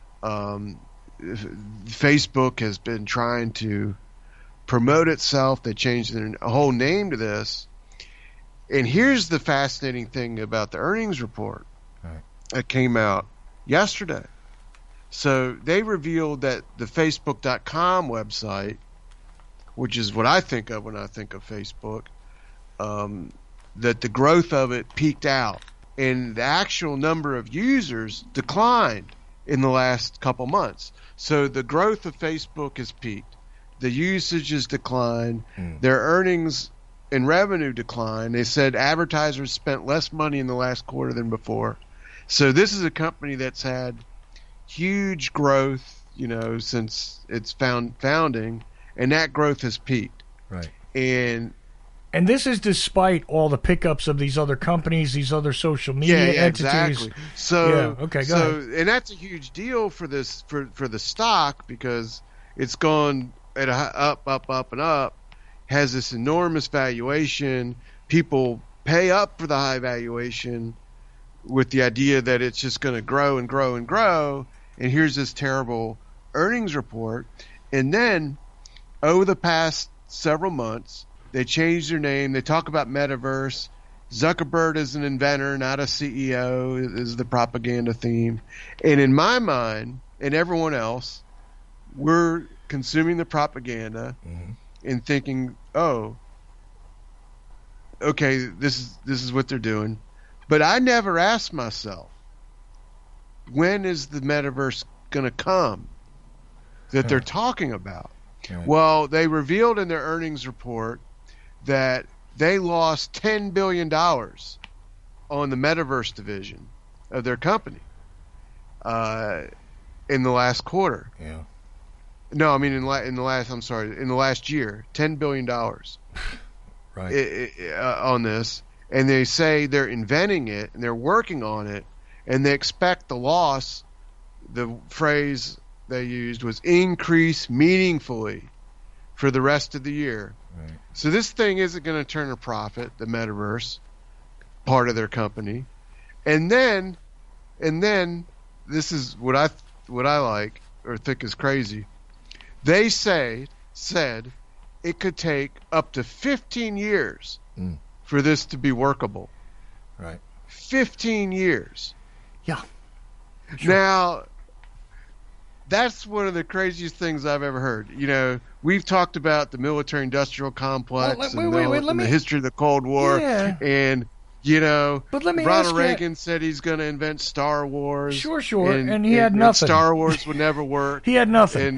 [SPEAKER 4] Facebook has been trying to promote itself. They changed their whole name to this. And here's the fascinating thing about the earnings report that came out yesterday. So they revealed that the Facebook.com website, which is what I think of when I think of Facebook, that the growth of it peaked out and the actual number of users declined in the last couple months. So the growth of Facebook has peaked. The usage has declined. Their earnings and revenue decline. They said advertisers spent less money in the last quarter than before. So this is a company that's had huge growth, since its founding, and that growth has peaked.
[SPEAKER 3] Right.
[SPEAKER 4] And
[SPEAKER 3] this is despite all the pickups of these other companies, these other social media entities.
[SPEAKER 4] Exactly. So,
[SPEAKER 3] go ahead.
[SPEAKER 4] And that's a huge deal for this for the stock because it's gone up and up, has this enormous valuation. People pay up for the high valuation with the idea that it's just going to grow and grow and grow. And here's this terrible earnings report. And then over the past several months, they changed their name. They talk about metaverse. Zuckerberg is an inventor, not a CEO, is the propaganda theme. And in my mind, and everyone else, we're consuming the propaganda and thinking, oh, okay, this is what they're doing. But I never asked myself, when is the metaverse going to come that they're talking about?
[SPEAKER 3] Right.
[SPEAKER 4] Well, they revealed in their earnings report that they lost $10 billion on the metaverse division of their company in the last quarter.
[SPEAKER 3] Yeah.
[SPEAKER 4] No, I mean in the last year, $10 billion
[SPEAKER 3] Right.
[SPEAKER 4] on this. And they say they're inventing it and they're working on it, and they expect the loss, the phrase they used was increase meaningfully for the rest of the year.
[SPEAKER 3] Right.
[SPEAKER 4] So this thing isn't going to turn a profit, the metaverse, part of their company. And then this is what I like or think is crazy. They said it could take up to 15 years for this to be workable.
[SPEAKER 3] Right.
[SPEAKER 4] 15 years.
[SPEAKER 3] Yeah. Sure.
[SPEAKER 4] Now, that's one of the craziest things I've ever heard. You know, we've talked about the military-industrial complex and the history of the Cold War.
[SPEAKER 3] Yeah.
[SPEAKER 4] And, you know,
[SPEAKER 3] But let me
[SPEAKER 4] Ronald
[SPEAKER 3] ask you-
[SPEAKER 4] Reagan said he's going to invent Star Wars.
[SPEAKER 3] Sure. And he had nothing.
[SPEAKER 4] Star Wars would never work.
[SPEAKER 3] He had nothing.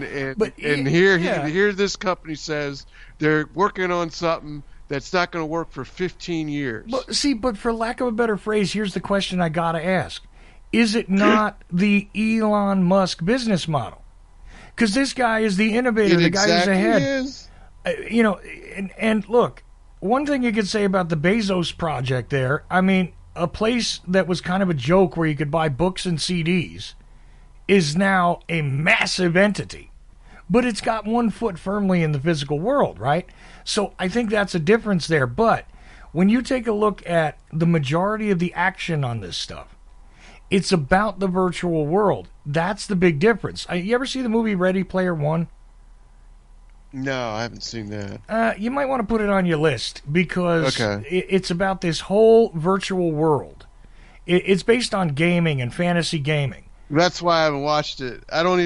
[SPEAKER 4] Here this company says they're working on something that's not going to work for 15 years.
[SPEAKER 3] But for lack of a better phrase, here's the question I got to ask. Is it not the Elon Musk business model? Because this guy is the innovator, the guy who's ahead.
[SPEAKER 4] Is.
[SPEAKER 3] You know, and look, one thing you could say about the Bezos project there, I mean, a place that was kind of a joke where you could buy books and CDs is now a massive entity. But it's got one foot firmly in the physical world, right? So I think that's a difference there. But when you take a look at the majority of the action on this stuff, it's about the virtual world. That's the big difference. You ever see the movie Ready Player One?
[SPEAKER 4] No, I haven't seen that.
[SPEAKER 3] You might want to put it on your list because
[SPEAKER 4] Okay.
[SPEAKER 3] it's about this whole virtual world. It's based on gaming and fantasy gaming.
[SPEAKER 4] That's why I haven't watched it.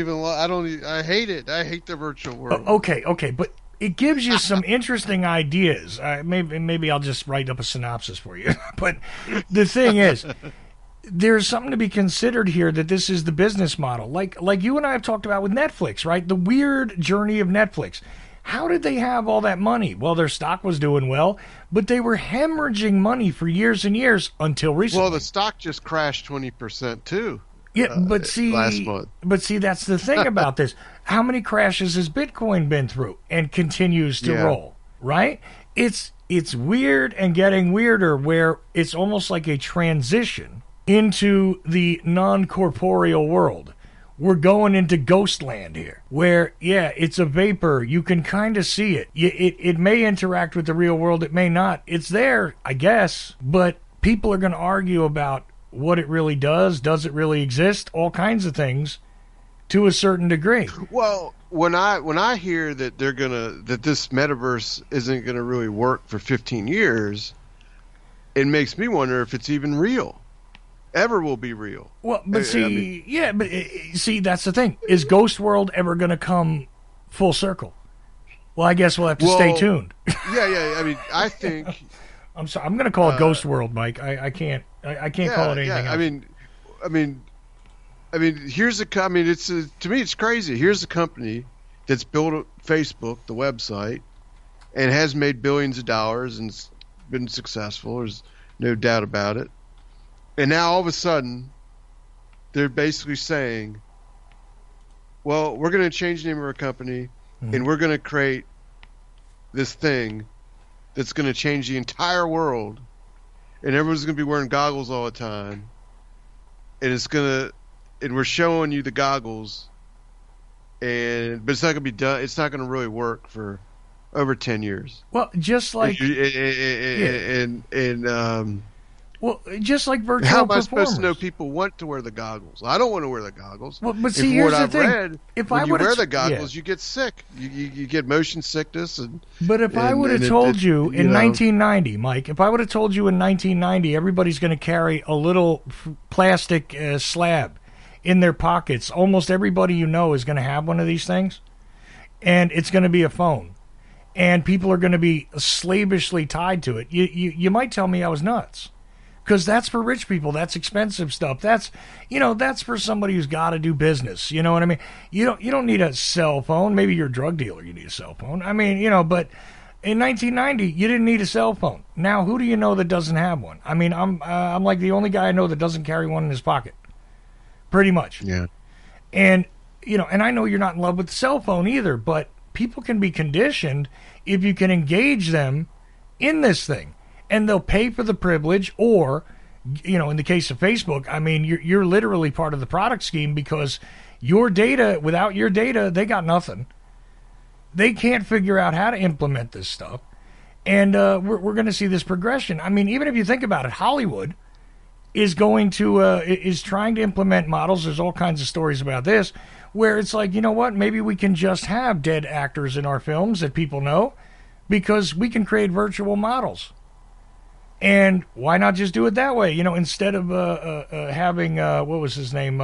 [SPEAKER 4] I hate it. I hate the virtual world.
[SPEAKER 3] Okay, but it gives you some interesting ideas. Maybe I'll just write up a synopsis for you. But the thing is, there's something to be considered here that this is the business model. Like you and I have talked about with Netflix, right? The weird journey of Netflix. How did they have all that money? Well, their stock was doing well, but they were hemorrhaging money for years and years until recently.
[SPEAKER 4] Well, the stock just crashed 20% too.
[SPEAKER 3] Yeah, but see,
[SPEAKER 4] last month.
[SPEAKER 3] That's the thing about this. How many crashes has Bitcoin been through and continues to roll, right? It's weird and getting weirder where it's almost like a transition into the non-corporeal world. We're going into ghost land here where, yeah, it's a vapor. You can kind of see it. It may interact with the real world. It may not. It's there, I guess, but people are going to argue about what it really does. Does it really exist? All kinds of things to a certain degree.
[SPEAKER 4] Well, when I hear that that this metaverse isn't gonna really work for 15 years, it makes me wonder if it's even real. Ever will be real.
[SPEAKER 3] Well, but see, that's the thing. Is Ghost World ever going to come full circle? Well, I guess we'll have to stay tuned.
[SPEAKER 4] Yeah. I mean, I think.
[SPEAKER 3] I'm sorry. I'm going to call it Ghost World, Mike. I can't call it anything else.
[SPEAKER 4] I mean, it's to me it's crazy. Here's a company that's built Facebook, the website, and has made billions of dollars and been successful. There's no doubt about it. And now all of a sudden, they're basically saying, well, we're going to change the name of our company, and we're going to create this thing that's going to change the entire world, and everyone's going to be wearing goggles all the time, and we're showing you the goggles, but it's not going to be done. It's not going to really work for over 10 years.
[SPEAKER 3] Well, just like well, just like virtual
[SPEAKER 4] how am I
[SPEAKER 3] performers.
[SPEAKER 4] supposed to know people want to wear the goggles? I don't want to wear the goggles.
[SPEAKER 3] Well, but see, here's the thing.
[SPEAKER 4] Read,
[SPEAKER 3] if
[SPEAKER 4] when
[SPEAKER 3] I
[SPEAKER 4] you wear the
[SPEAKER 3] yeah.
[SPEAKER 4] goggles, you get sick. You get motion sickness.
[SPEAKER 3] But if I would have told you in 1990, Mike, if I would have told you in 1990 everybody's going to carry a little plastic slab in their pockets, almost everybody you know is going to have one of these things, and it's going to be a phone, and people are going to be slavishly tied to it, you might tell me I was nuts. Because that's for rich people. That's expensive stuff. That's for somebody who's got to do business. You know what I mean? You don't need a cell phone. Maybe you're a drug dealer. You need a cell phone. I mean, but in 1990, you didn't need a cell phone. Now, who do you know that doesn't have one? I mean, I'm like the only guy I know that doesn't carry one in his pocket. Pretty much.
[SPEAKER 4] Yeah.
[SPEAKER 3] And, and I know you're not in love with the cell phone either, but people can be conditioned if you can engage them in this thing. And they'll pay for the privilege, or, in the case of Facebook, I mean, you're literally part of the product scheme, because your data, without your data, they got nothing. They can't figure out how to implement this stuff. And we're going to see this progression. I mean, even if you think about it, Hollywood is going to is trying to implement models. There's all kinds of stories about this, where it's like, you know what? Maybe we can just have dead actors in our films that people know, because we can create virtual models. And why not just do it that way? Instead of having what was his name?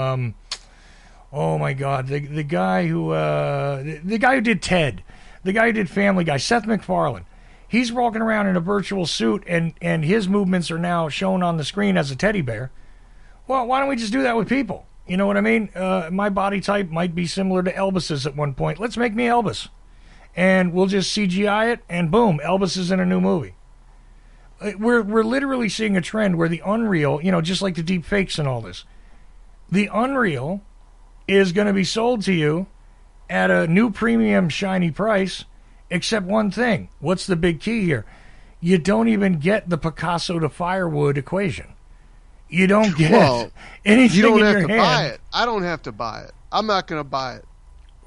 [SPEAKER 3] Oh my God, the guy who did Ted, the guy who did Family Guy, Seth MacFarlane. He's walking around in a virtual suit, and his movements are now shown on the screen as a teddy bear. Well, why don't we just do that with people? You know what I mean? My body type might be similar to Elvis's at one point. Let's make me Elvis, and we'll just CGI it, and boom, Elvis is in a new movie. We're literally seeing a trend where the Unreal, just like the deep fakes and all this, the Unreal is going to be sold to you at a new premium shiny price, except one thing. What's the big key here? You don't even get the Picasso to firewood equation. You don't get anything.
[SPEAKER 4] You don't
[SPEAKER 3] in
[SPEAKER 4] have
[SPEAKER 3] your
[SPEAKER 4] to
[SPEAKER 3] hand.
[SPEAKER 4] buy it. I don't have to buy it. I'm not going to buy it.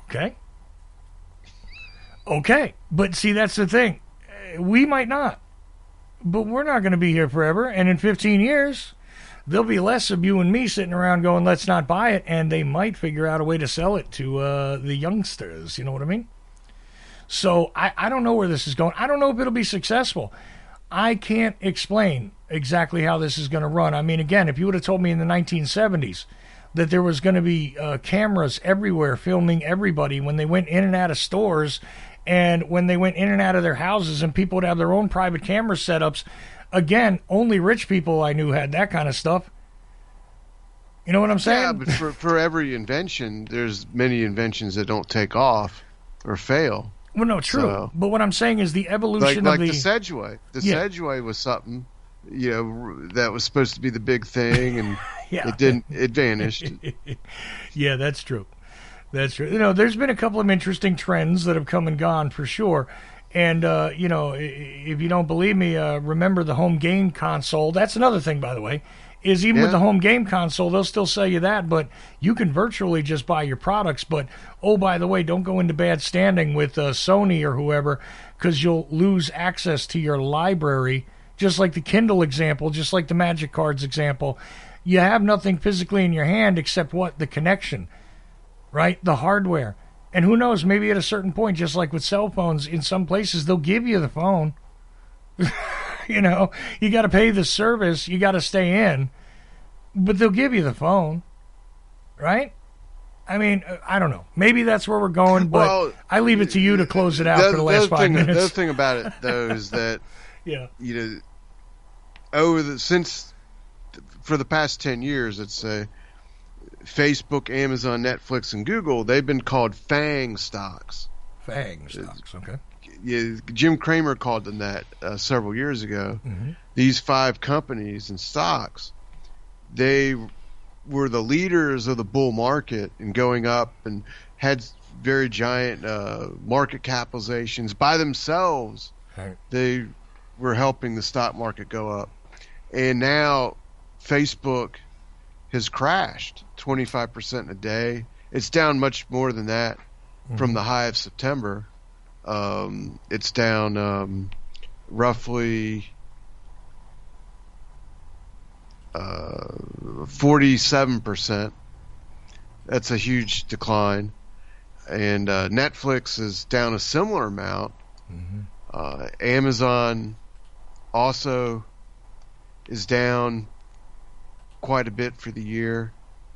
[SPEAKER 3] Okay. But see, that's the thing. We might not. But we're not going to be here forever, and in 15 years, there'll be less of you and me sitting around going, let's not buy it, and they might figure out a way to sell it to the youngsters, you know what I mean? So I don't know where this is going. I don't know if it'll be successful. I can't explain exactly how this is going to run. I mean, again, if you would have told me in the 1970s that there was going to be cameras everywhere filming everybody when they went in and out of stores, and when they went in and out of their houses, and people would have their own private camera setups. Again, only rich people I knew had that kind of stuff. You know what I'm saying?
[SPEAKER 4] Yeah, but for every invention, there's many inventions that don't take off or fail.
[SPEAKER 3] Well, no, true.
[SPEAKER 4] So,
[SPEAKER 3] but what I'm saying is the evolution
[SPEAKER 4] like
[SPEAKER 3] of
[SPEAKER 4] the Sedgway. The Sedgway was something, that was supposed to be the big thing, and it vanished.
[SPEAKER 3] Yeah, that's true. That's true. There's been a couple of interesting trends that have come and gone for sure. And, if you don't believe me, remember the home game console. That's another thing, by the way, is even with the home game console, they'll still sell you that, but you can virtually just buy your products. But, oh, by the way, don't go into bad standing with Sony or whoever, because you'll lose access to your library, just like the Kindle example, just like the Magic Cards example. You have nothing physically in your hand except what? The connection. Right? The hardware. And who knows, maybe at a certain point, just like with cell phones, in some places, they'll give you the phone. You got to pay the service. You got to stay in. But they'll give you the phone. Right? I mean, I don't know. Maybe that's where we're going, but I leave it to you to close it out for the last 5 minutes.
[SPEAKER 4] The other thing about it, though, is that, for the past 10 years, let's say, Facebook, Amazon, Netflix, and Google, they've been called FANG stocks.
[SPEAKER 3] FANG stocks, okay.
[SPEAKER 4] Yeah, Jim Cramer called them that several years ago. Mm-hmm. These 5 companies and stocks, they were the leaders of the bull market and going up and had very giant market capitalizations by themselves. Right. They were helping the stock market go up. And now Facebook has crashed 25% in a day. It's down much more than that from the high of September. It's down roughly 47%. That's a huge decline. And Netflix is down a similar amount. Amazon also is down quite a bit for the year.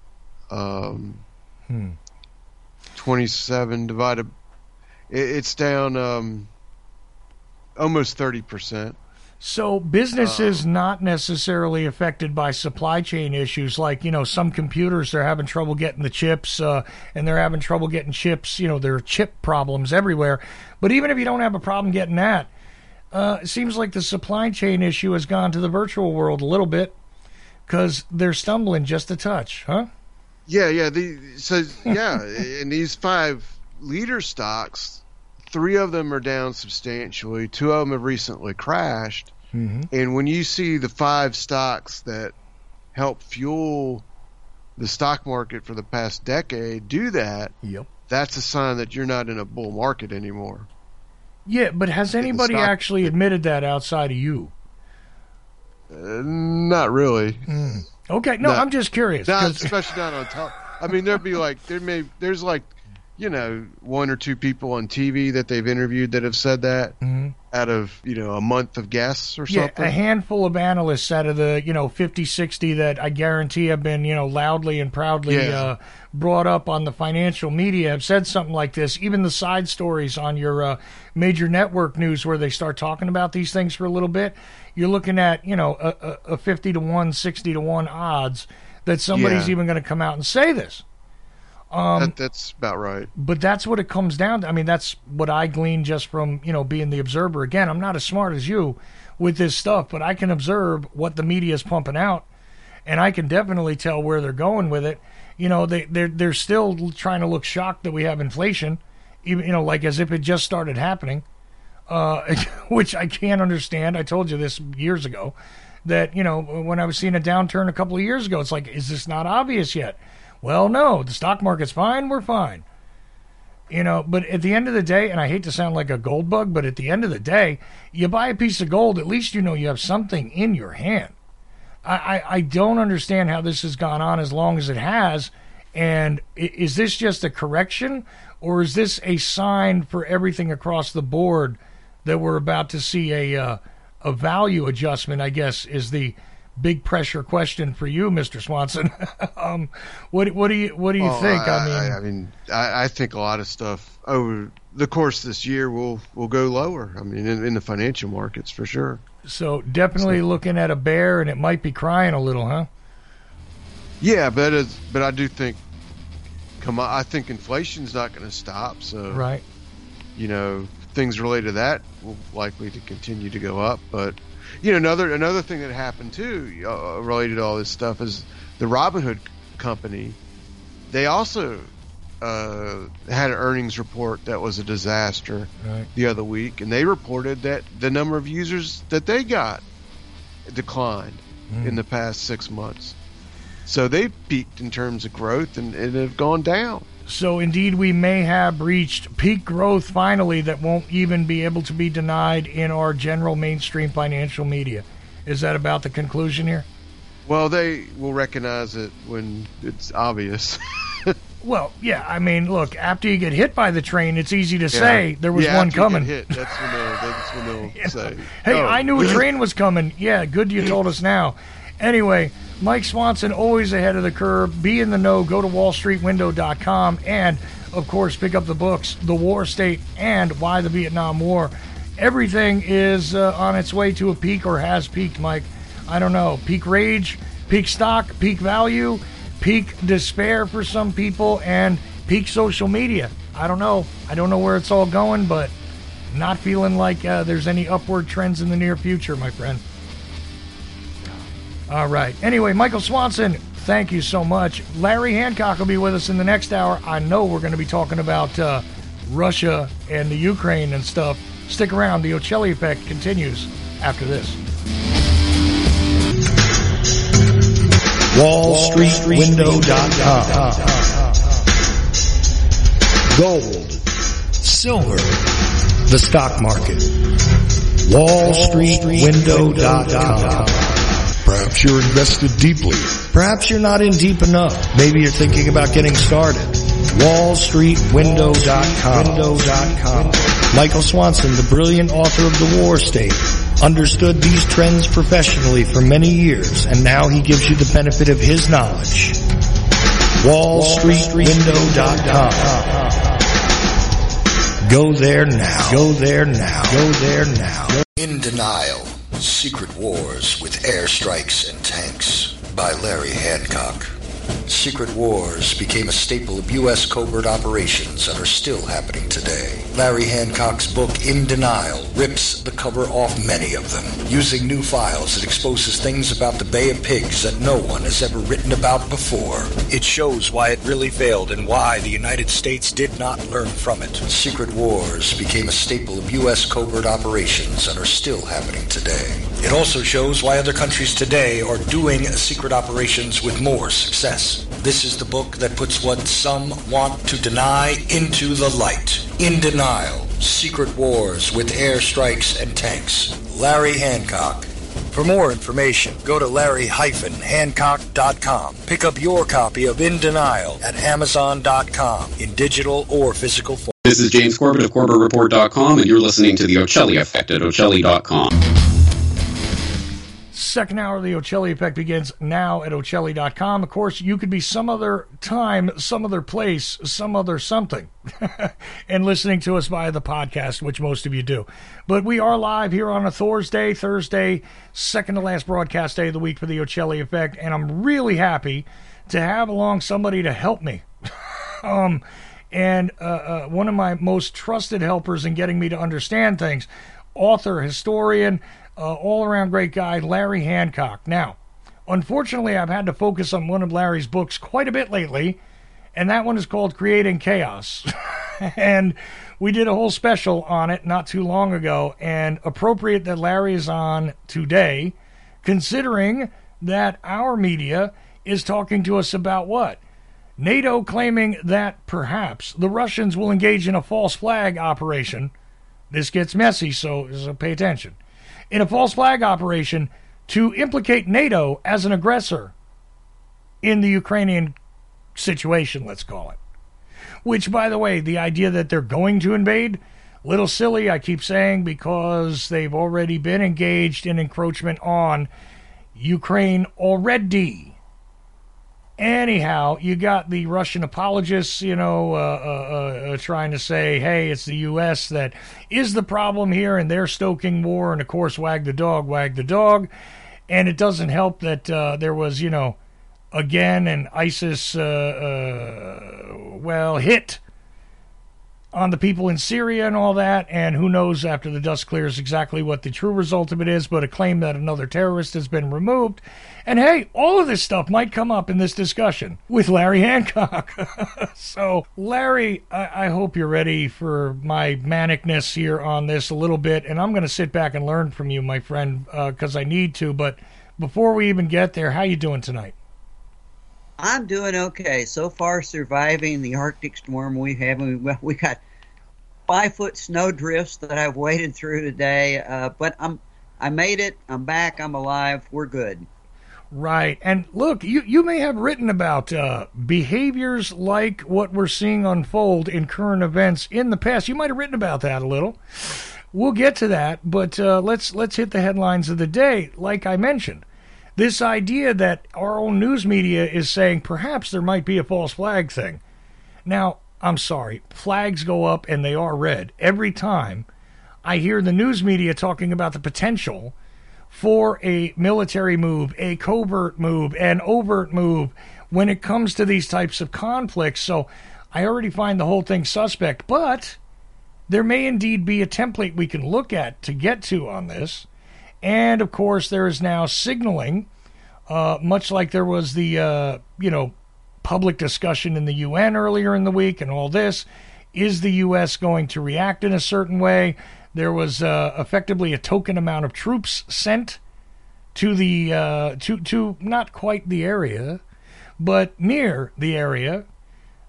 [SPEAKER 4] 27 divided, it's down almost 30%.
[SPEAKER 3] So business is not necessarily affected by supply chain issues, like, some computers, they're having trouble getting the chips, and they're having trouble getting chips. There are chip problems everywhere. But even if you don't have a problem getting that, it seems like the supply chain issue has gone to the virtual world a little bit, because they're stumbling just a touch, huh?
[SPEAKER 4] Yeah. And these 5 leader stocks, 3 of them are down substantially. 2 of them have recently crashed. And when you see the 5 stocks that help fuel the stock market for the past decade do that, that's a sign that you're not in a bull market anymore.
[SPEAKER 3] Yeah, but has anybody actually admitted that outside of you?
[SPEAKER 4] Not really.
[SPEAKER 3] Okay, no, I'm just curious.
[SPEAKER 4] Especially not on top. I mean, there's 1 or 2 people on TV that they've interviewed that have said that out of, a month of guests or something.
[SPEAKER 3] Yeah, a handful of analysts out of the, 50, 60 that I guarantee have been, loudly and proudly brought up on the financial media have said something like this. Even the side stories on your major network news where they start talking about these things for a little bit, you're looking at, a 50 to 1, 60 to 1 odds that somebody's even going to come out and say this.
[SPEAKER 4] That's about right.
[SPEAKER 3] But that's what it comes down to. I mean, that's what I glean just from, being the observer. Again, I'm not as smart as you with this stuff, but I can observe what the media is pumping out, and I can definitely tell where they're going with it. They're still trying to look shocked that we have inflation, even, like as if it just started happening, which I can't understand. I told you this years ago that, when I was seeing a downturn a couple of years ago, it's like, is this not obvious yet? Well, no, the stock market's fine, we're fine. But at the end of the day, and I hate to sound like a gold bug, but at the end of the day, you buy a piece of gold, at least you have something in your hand. I don't understand how this has gone on as long as it has, and is this just a correction, or is this a sign for everything across the board that we're about to see a value adjustment, I guess, is the big pressure question for you, Mr. Swanson. What do you think?
[SPEAKER 4] I think a lot of stuff over the course of this year will go lower. I mean, in the financial markets for sure.
[SPEAKER 3] So definitely looking at a bear, and it might be crying a little, huh?
[SPEAKER 4] Yeah, but I do think I think inflation's not going to stop. So
[SPEAKER 3] right,
[SPEAKER 4] things related to that will likely to continue to go up, but. Another thing that happened too, related to all this stuff, is the Robinhood company. They also had an earnings report that was a disaster the other week, and they reported that the number of users that they got declined in the past 6 months. So they peaked in terms of growth and have gone down.
[SPEAKER 3] So indeed, we may have reached peak growth finally that won't even be able to be denied in our general mainstream financial media. Is that about the conclusion here?
[SPEAKER 4] Well, they will recognize it when it's obvious.
[SPEAKER 3] Well, yeah. I mean, look, after you get hit by the train, it's easy to say there was one coming.
[SPEAKER 4] Get hit, that's when they'll say,
[SPEAKER 3] hey, I knew a train was coming. Yeah, good you told us now. Anyway, Mike Swanson, always ahead of the curve. Be in the know. Go to wallstreetwindow.com and, of course, pick up the books, The War State and Why the Vietnam War. Everything is on its way to a peak or has peaked, Mike. I don't know. Peak rage, peak stock, peak value, peak despair for some people, and peak social media. I don't know. I don't know where it's all going, but not feeling like there's any upward trends in the near future, my friend. All right. Anyway, Michael Swanson, thank you so much. Larry Hancock will be with us in the next hour. I know we're going to be talking about Russia and the Ukraine and stuff. Stick around. The Ocelli Effect continues after this.
[SPEAKER 5] WallStreetWindow.com. Gold, silver,
[SPEAKER 3] the stock market, WallStreetWindow.com.
[SPEAKER 5] Perhaps you're invested deeply.
[SPEAKER 3] Perhaps you're not in deep enough. Maybe you're thinking about getting started. WallStreetWindow.com. Michael Swanson, the brilliant author of The War State, understood these trends professionally for many years, and now he gives you the benefit of his knowledge. WallStreetWindow.com. Go there now. Go there now. Go there now.
[SPEAKER 6] In Denial, Secret Wars with Airstrikes and Tanks by Larry Hancock. Secret wars became a staple of U.S. covert operations and are still happening today. Larry Hancock's book, In Denial, rips the cover off many of them. Using new files, it exposes things about the Bay of Pigs that no one has ever written about before. It shows why it really failed and why the United States did not learn from it. Secret wars became a staple of U.S. covert operations and are still happening today. It also shows why other countries today are doing secret operations with more success. This is the book that puts what some want to deny into the light. In Denial, Secret Wars with Airstrikes and Tanks. Larry Hancock. For more information, go to larry-hancock.com. Pick up your copy of In Denial at amazon.com in digital or physical form.
[SPEAKER 7] This is James Corbett of CorbettReport.com, and you're listening to The Ocelli Effect at Ocelli.com.
[SPEAKER 3] Second hour of the Ocelli Effect begins now at Ocelli.com. Of course, you could be some other time, some other place, some other something, and listening to us via the podcast, which most of you do. But we are live here on a Thursday, second to last broadcast day of the week for the Ocelli Effect, and I'm really happy to have along somebody to help me. One of my most trusted helpers in getting me to understand things, author, historian, all-around great guy, Larry Hancock. Now, unfortunately, I've had to focus on one of Larry's books quite a bit lately, and that one is called Creating Chaos. And we did a whole special on it not too long ago, and appropriate that Larry is on today, considering that our media is talking to us about what? NATO claiming that perhaps the Russians will engage in a false flag operation. This gets messy, so pay attention. In a false flag operation to implicate NATO as an aggressor in the Ukrainian situation, let's call it. Which, by the way, the idea that they're going to invade, little silly, I keep saying, because they've already been engaged in encroachment on Ukraine already. Anyhow, you got the Russian apologists, trying to say, hey, it's the U.S. that is the problem here, and they're stoking war, and of course, wag the dog. And it doesn't help that there was, again, an ISIS, hit on the people in Syria and all that, and who knows after the dust clears exactly what the true result of it is, but a claim that another terrorist has been removed. And hey, all of this stuff might come up in this discussion with Larry Hancock. So, Larry, I hope you're ready for my manicness here on this a little bit, and I'm going to sit back and learn from you, my friend, because I need to. But before we even get there, how you doing tonight?
[SPEAKER 8] I'm doing okay. So far, surviving the Arctic storm we have. We got 5-foot snow drifts that I've waded through today, but I made it. I'm back. I'm alive. We're good.
[SPEAKER 3] Right. And look, you may have written about behaviors like what we're seeing unfold in current events in the past. You might have written about that a little. We'll get to that, but let's hit the headlines of the day. Like I mentioned, this idea that our own news media is saying perhaps there might be a false flag thing. Now, I'm sorry, flags go up and they are red every time I hear the news media talking about the potential for a military move, a covert move, an overt move when it comes to these types of conflicts. So I already find the whole thing suspect, but there may indeed be a template we can look at to get to on this. And, of course, there is now signaling, much like there was the, public discussion in the UN earlier in the week and all this. Is the U.S. going to react in a certain way? There was effectively a token amount of troops sent to the to not quite the area, but near the area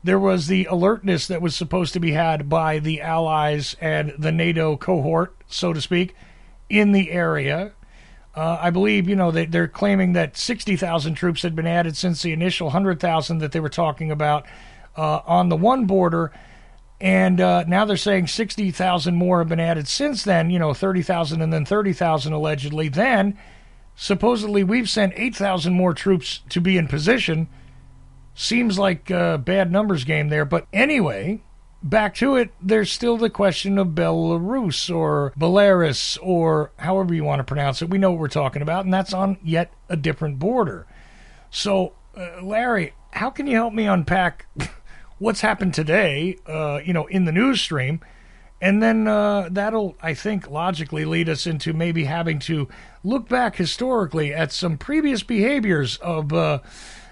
[SPEAKER 3] there was the alertness that was supposed to be had by the Allies and the NATO cohort, so to speak, in the area. I believe, they're claiming that 60,000 troops had been added since the initial 100,000 that they were talking about on the one border. And now they're saying 60,000 more have been added since then, 30,000 and then 30,000 allegedly. Then, supposedly, we've sent 8,000 more troops to be in position. Seems like a bad numbers game there. But anyway, back to it, there's still the question of Belarus or Belarus or however you want to pronounce it. We know what we're talking about, and that's on yet a different border. So, Larry, how can you help me unpack what's happened today, in the news stream? And then that'll, I think, logically lead us into maybe having to look back historically at some previous behaviors of, what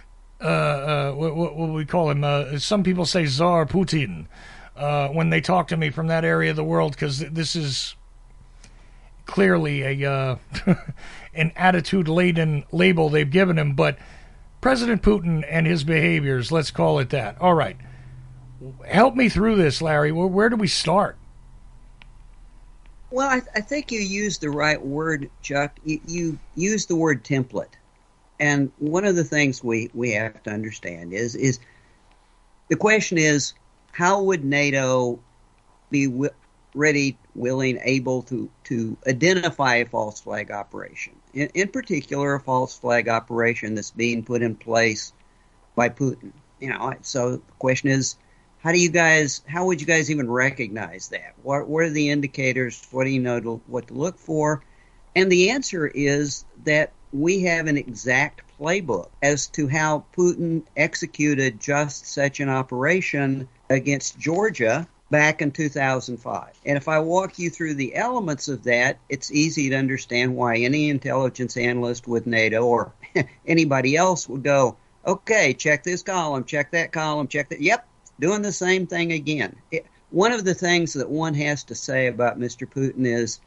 [SPEAKER 3] we call him? Some people say Tsar Putin when they talk to me from that area of the world, because this is clearly a an attitude-laden label they've given him. But President Putin and his behaviors, let's call it that. All right. Help me through this, Larry. Where do we start?
[SPEAKER 8] Well, I think you used the right word, Chuck. You used the word template. And one of the things we have to understand is the question is, how would NATO be ready, willing, able to identify a false flag operation? In particular, a false flag operation that's being put in place by Putin. So the question is, how would you guys even recognize that? What are the indicators? What do you know what to look for? And the answer is that we have an exact playbook as to how Putin executed just such an operation against Georgia back in 2005. And if I walk you through the elements of that, it's easy to understand why any intelligence analyst with NATO or anybody else would go, okay, check this column, check that column, check that. Yep, doing the same thing again. One of the things that one has to say about Mr. Putin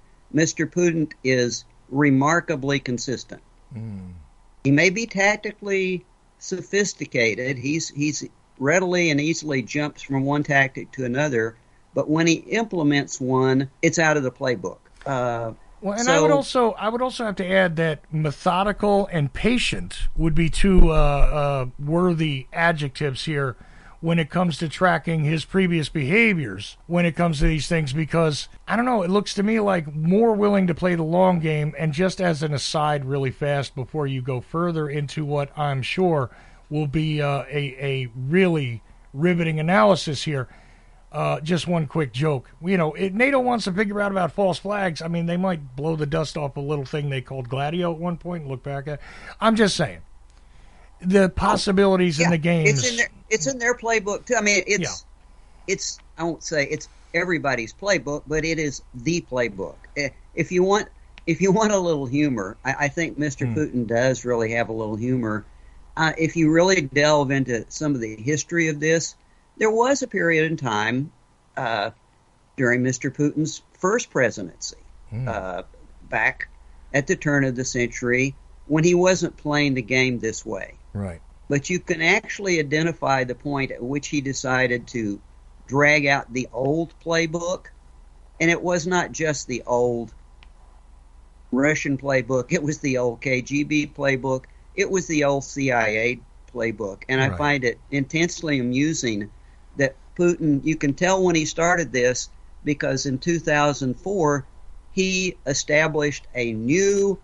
[SPEAKER 8] is remarkably consistent. He may be tactically sophisticated. He's readily and easily jumps from one tactic to another, but when he implements one, it's out of the playbook.
[SPEAKER 3] I would also have to add that methodical and patient would be two worthy adjectives here when it comes to tracking his previous behaviors when it comes to these things, because I don't know, it looks to me like more willing to play the long game. And just as an aside really fast before you go further into what I'm sure will be a really riveting analysis here, just one quick joke. NATO wants to figure out about false flags. I mean, they might blow the dust off a little thing they called Gladio at one point and look back at. I'm just saying. The possibilities in the games.
[SPEAKER 8] It's in their playbook too. I mean, it's I won't say it's everybody's playbook, but it is the playbook. If you want a little humor, I think Mr. Putin does really have a little humor. If you really delve into some of the history of this, there was a period in time during Mr. Putin's first presidency, back at the turn of the century, when he wasn't playing the game this way.
[SPEAKER 3] Right.
[SPEAKER 8] But you can actually identify the point at which he decided to drag out the old playbook. And it was not just the old Russian playbook. It was the old KGB playbook. It was the old CIA playbook. And I find it intensely amusing that Putin, you can tell when he started this, because in 2004, he established a new,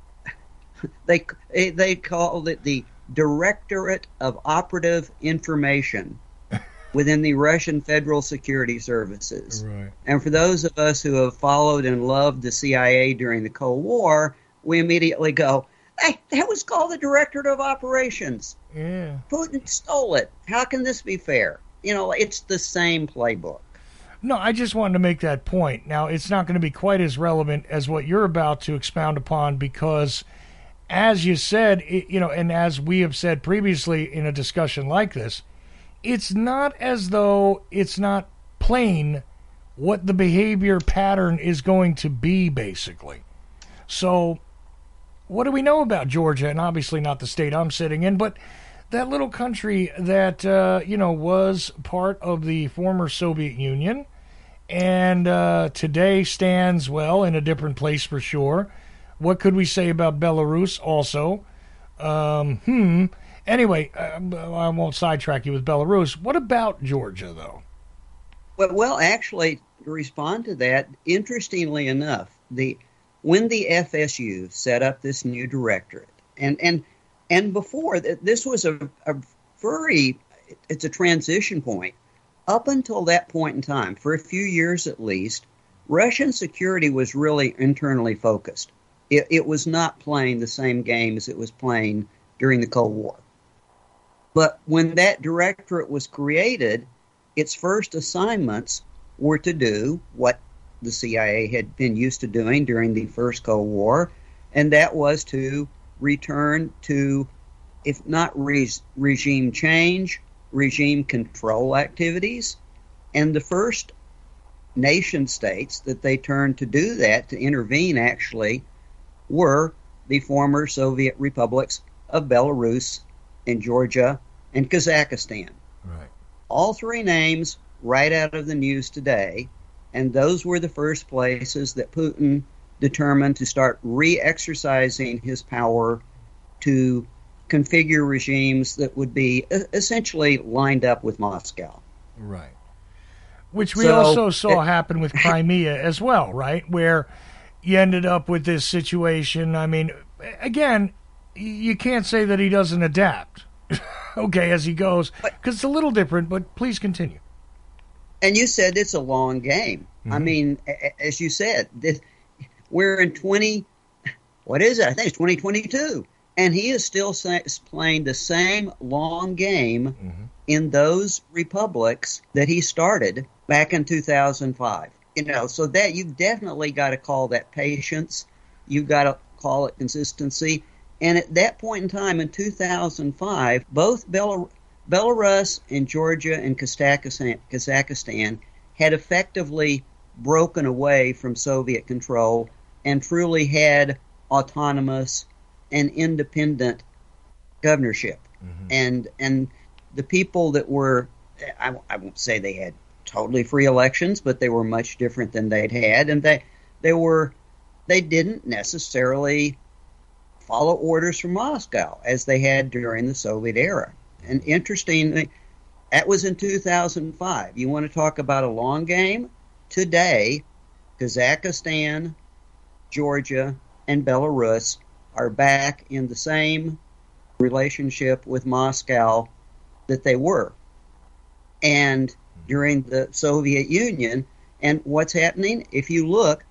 [SPEAKER 8] they called it the Directorate of Operative Information within the Russian Federal Security Services.
[SPEAKER 3] Right.
[SPEAKER 8] And for those of us who have followed and loved the CIA during the Cold War, we immediately go, hey, that was called the Directorate of Operations.
[SPEAKER 3] Yeah.
[SPEAKER 8] Putin stole it. How can this be fair? It's the same playbook.
[SPEAKER 3] No, I just wanted to make that point. Now, it's not going to be quite as relevant as what you're about to expound upon, because as you said, and as we have said previously in a discussion like this, it's not as though it's not plain what the behavior pattern is going to be, basically. So what do we know about Georgia? And obviously not the state I'm sitting in, but that little country that was part of the former Soviet Union, and today stands in a different place for sure. What could we say about Belarus also? Anyway, I won't sidetrack you with Belarus. What about Georgia, though?
[SPEAKER 8] Well, actually, to respond to that, interestingly enough, when the FSU set up this new directorate, and before this was it's a transition point. Up until that point in time, for a few years at least, Russian security was really internally focused. It was not playing the same game as it was playing during the Cold War. But when that directorate was created, its first assignments were to do what the CIA had been used to doing during the first Cold War, and that was to return to, if not regime change, regime control activities. And the first nation states that they turned to do that, to intervene actually, were the former Soviet republics of Belarus and Georgia and Kazakhstan.
[SPEAKER 3] Right.
[SPEAKER 8] All three names right out of the news today, and those were the first places that Putin determined to start re-exercising his power to configure regimes that would be essentially lined up with Moscow.
[SPEAKER 3] Right. Which we also saw happen with Crimea as well, right? Where you ended up with this situation. I mean, again, you can't say that he doesn't adapt, okay, as he goes, because it's a little different, but please continue.
[SPEAKER 8] And you said it's a long game. Mm-hmm. I mean, as you said, we're in what is it? I think it's 2022. And he is still playing the same long game in those republics that he started back in 2005. So that you've definitely got to call that patience. You've got to call it consistency. And at that point in time, in 2005, both Belarus and Georgia and Kazakhstan had effectively broken away from Soviet control and truly had autonomous and independent governorship. Mm-hmm. And the people that were, I won't say they had totally free elections, but they were much different than they'd had, and they didn't necessarily follow orders from Moscow as they had during the Soviet era. And interestingly, that was in 2005. You want to talk about a long game? Today, Kazakhstan, Georgia, and Belarus are back in the same relationship with Moscow that they were. And during the Soviet Union, and what's happening? If you look,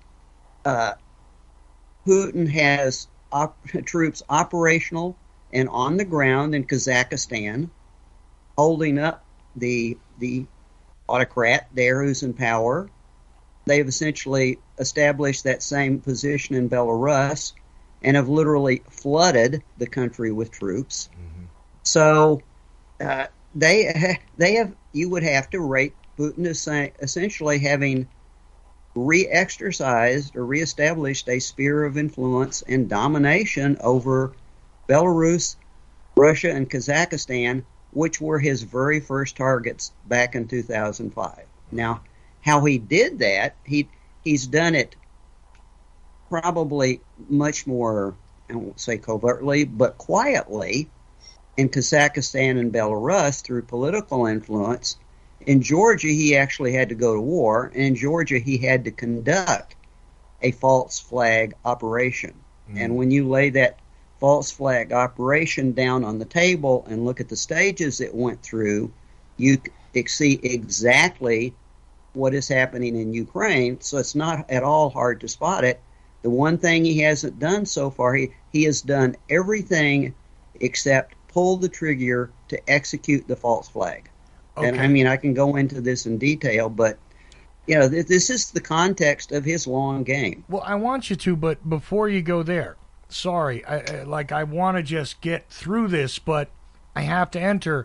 [SPEAKER 8] Putin has troops operational and on the ground in Kazakhstan, holding up the autocrat there who's in power. They've essentially established that same position in Belarus and have literally flooded the country with troops. Mm-hmm. So they have. You would have to rate Putin as essentially having re-exercised or re-established a sphere of influence and domination over Belarus, Russia, and Kazakhstan, which were his very first targets back in 2005. Now, how he did that, he's done it probably much more, I won't say covertly, but quietly in Kazakhstan and Belarus through political influence. In Georgia, he actually had to go to war, and in Georgia, he had to conduct a false flag operation. Mm. And when you lay that false flag operation down on the table and look at the stages it went through, you see exactly what is happening in Ukraine. So it's not at all hard to spot it. The one thing he hasn't done so far, he has done everything except pull the trigger to execute the false flag. Okay. And I mean, I can go into this in detail, but this is the context of his long game.
[SPEAKER 3] Well, I want you to, but before you go there, sorry, I want to just get through this, but I have to enter.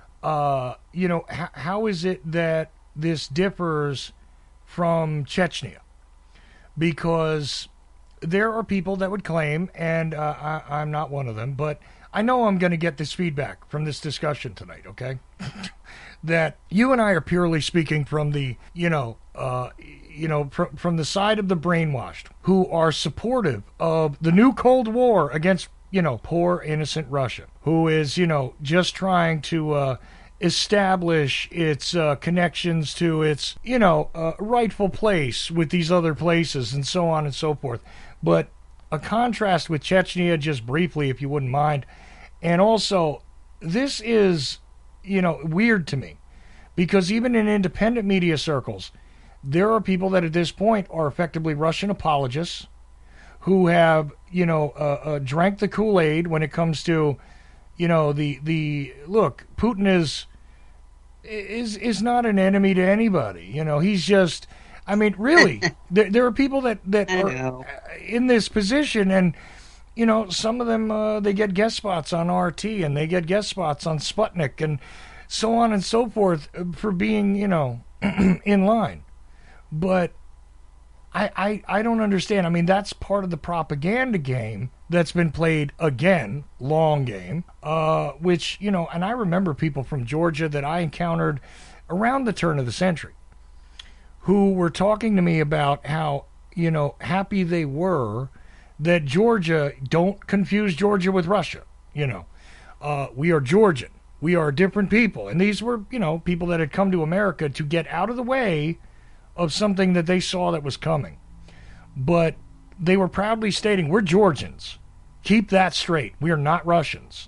[SPEAKER 3] How is it that this differs from Chechnya? Because there are people that would claim, and I'm not one of them, but I know I'm going to get this feedback from this discussion tonight, okay? That you and I are purely speaking from the, from the side of the brainwashed who are supportive of the new Cold War against, poor innocent Russia, who is, just trying to establish its connections to its, rightful place with these other places and so on and so forth. But a contrast with Chechnya, just briefly, if you wouldn't mind. And also, this is, weird to me, because even in independent media circles, there are people that at this point are effectively Russian apologists who have, drank the Kool-Aid when it comes to, the look, Putin is not an enemy to anybody. He's just, I mean, really, there are people that are in this position, and, some of them, they get guest spots on RT, and they get guest spots on Sputnik, and so on and so forth for being, in line. But I don't understand. I mean, that's part of the propaganda game that's been played again, long game, which, and I remember people from Georgia that I encountered around the turn of the century who were talking to me about how, happy they were that Georgia, don't confuse Georgia with Russia. We are Georgian. We are different people. And these were, people that had come to America to get out of the way of something that they saw that was coming. But they were proudly stating, we're Georgians. Keep that straight. We are not Russians.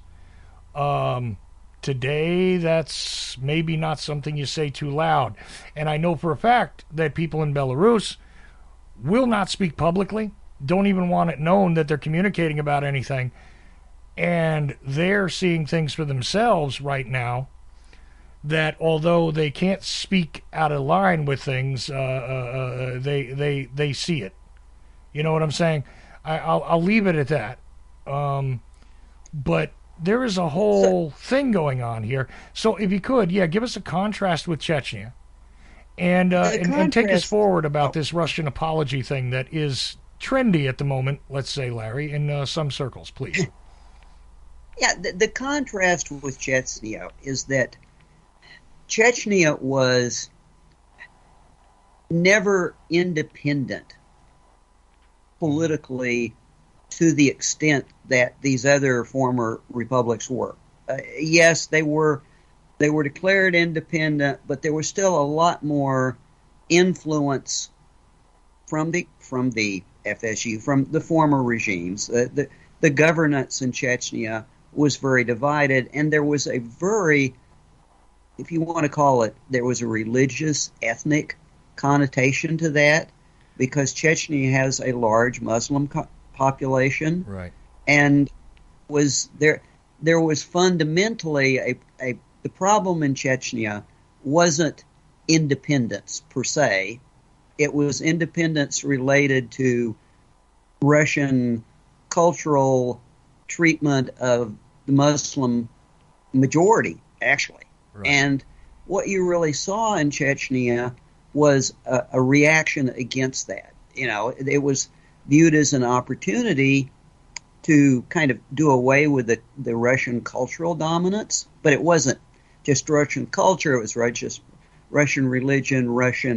[SPEAKER 3] Today, that's maybe not something you say too loud. And I know for a fact that people in Belarus will not speak publicly, don't even want it known that they're communicating about anything. And they're seeing things for themselves right now that although they can't speak out of line with things, they see it. You know what I'm saying? I'll leave it at that. But there is a whole thing going on here. So if you could, give us a contrast with Chechnya, and take us forward about this Russian apology thing that is trendy at the moment. Let's say, Larry, in some circles, please.
[SPEAKER 8] Yeah, the contrast with Chechnya is that Chechnya was never independent politically to the extent that these other former republics were. Yes, they were declared independent, but there was still a lot more influence from the FSU, from the former regimes. The governance in Chechnya was very divided, and there was a very, if you want to call it, there was a religious, ethnic connotation to that, because Chechnya has a large Muslim population,
[SPEAKER 3] right? And
[SPEAKER 8] was there was fundamentally the problem in Chechnya wasn't independence per se; it was independence related to Russian cultural treatment of the Muslim majority, actually.
[SPEAKER 3] Right.
[SPEAKER 8] And what you really saw in Chechnya was a reaction against that. It was viewed as an opportunity to kind of do away with the Russian cultural dominance, but it wasn't just Russian culture, it was just Russian religion,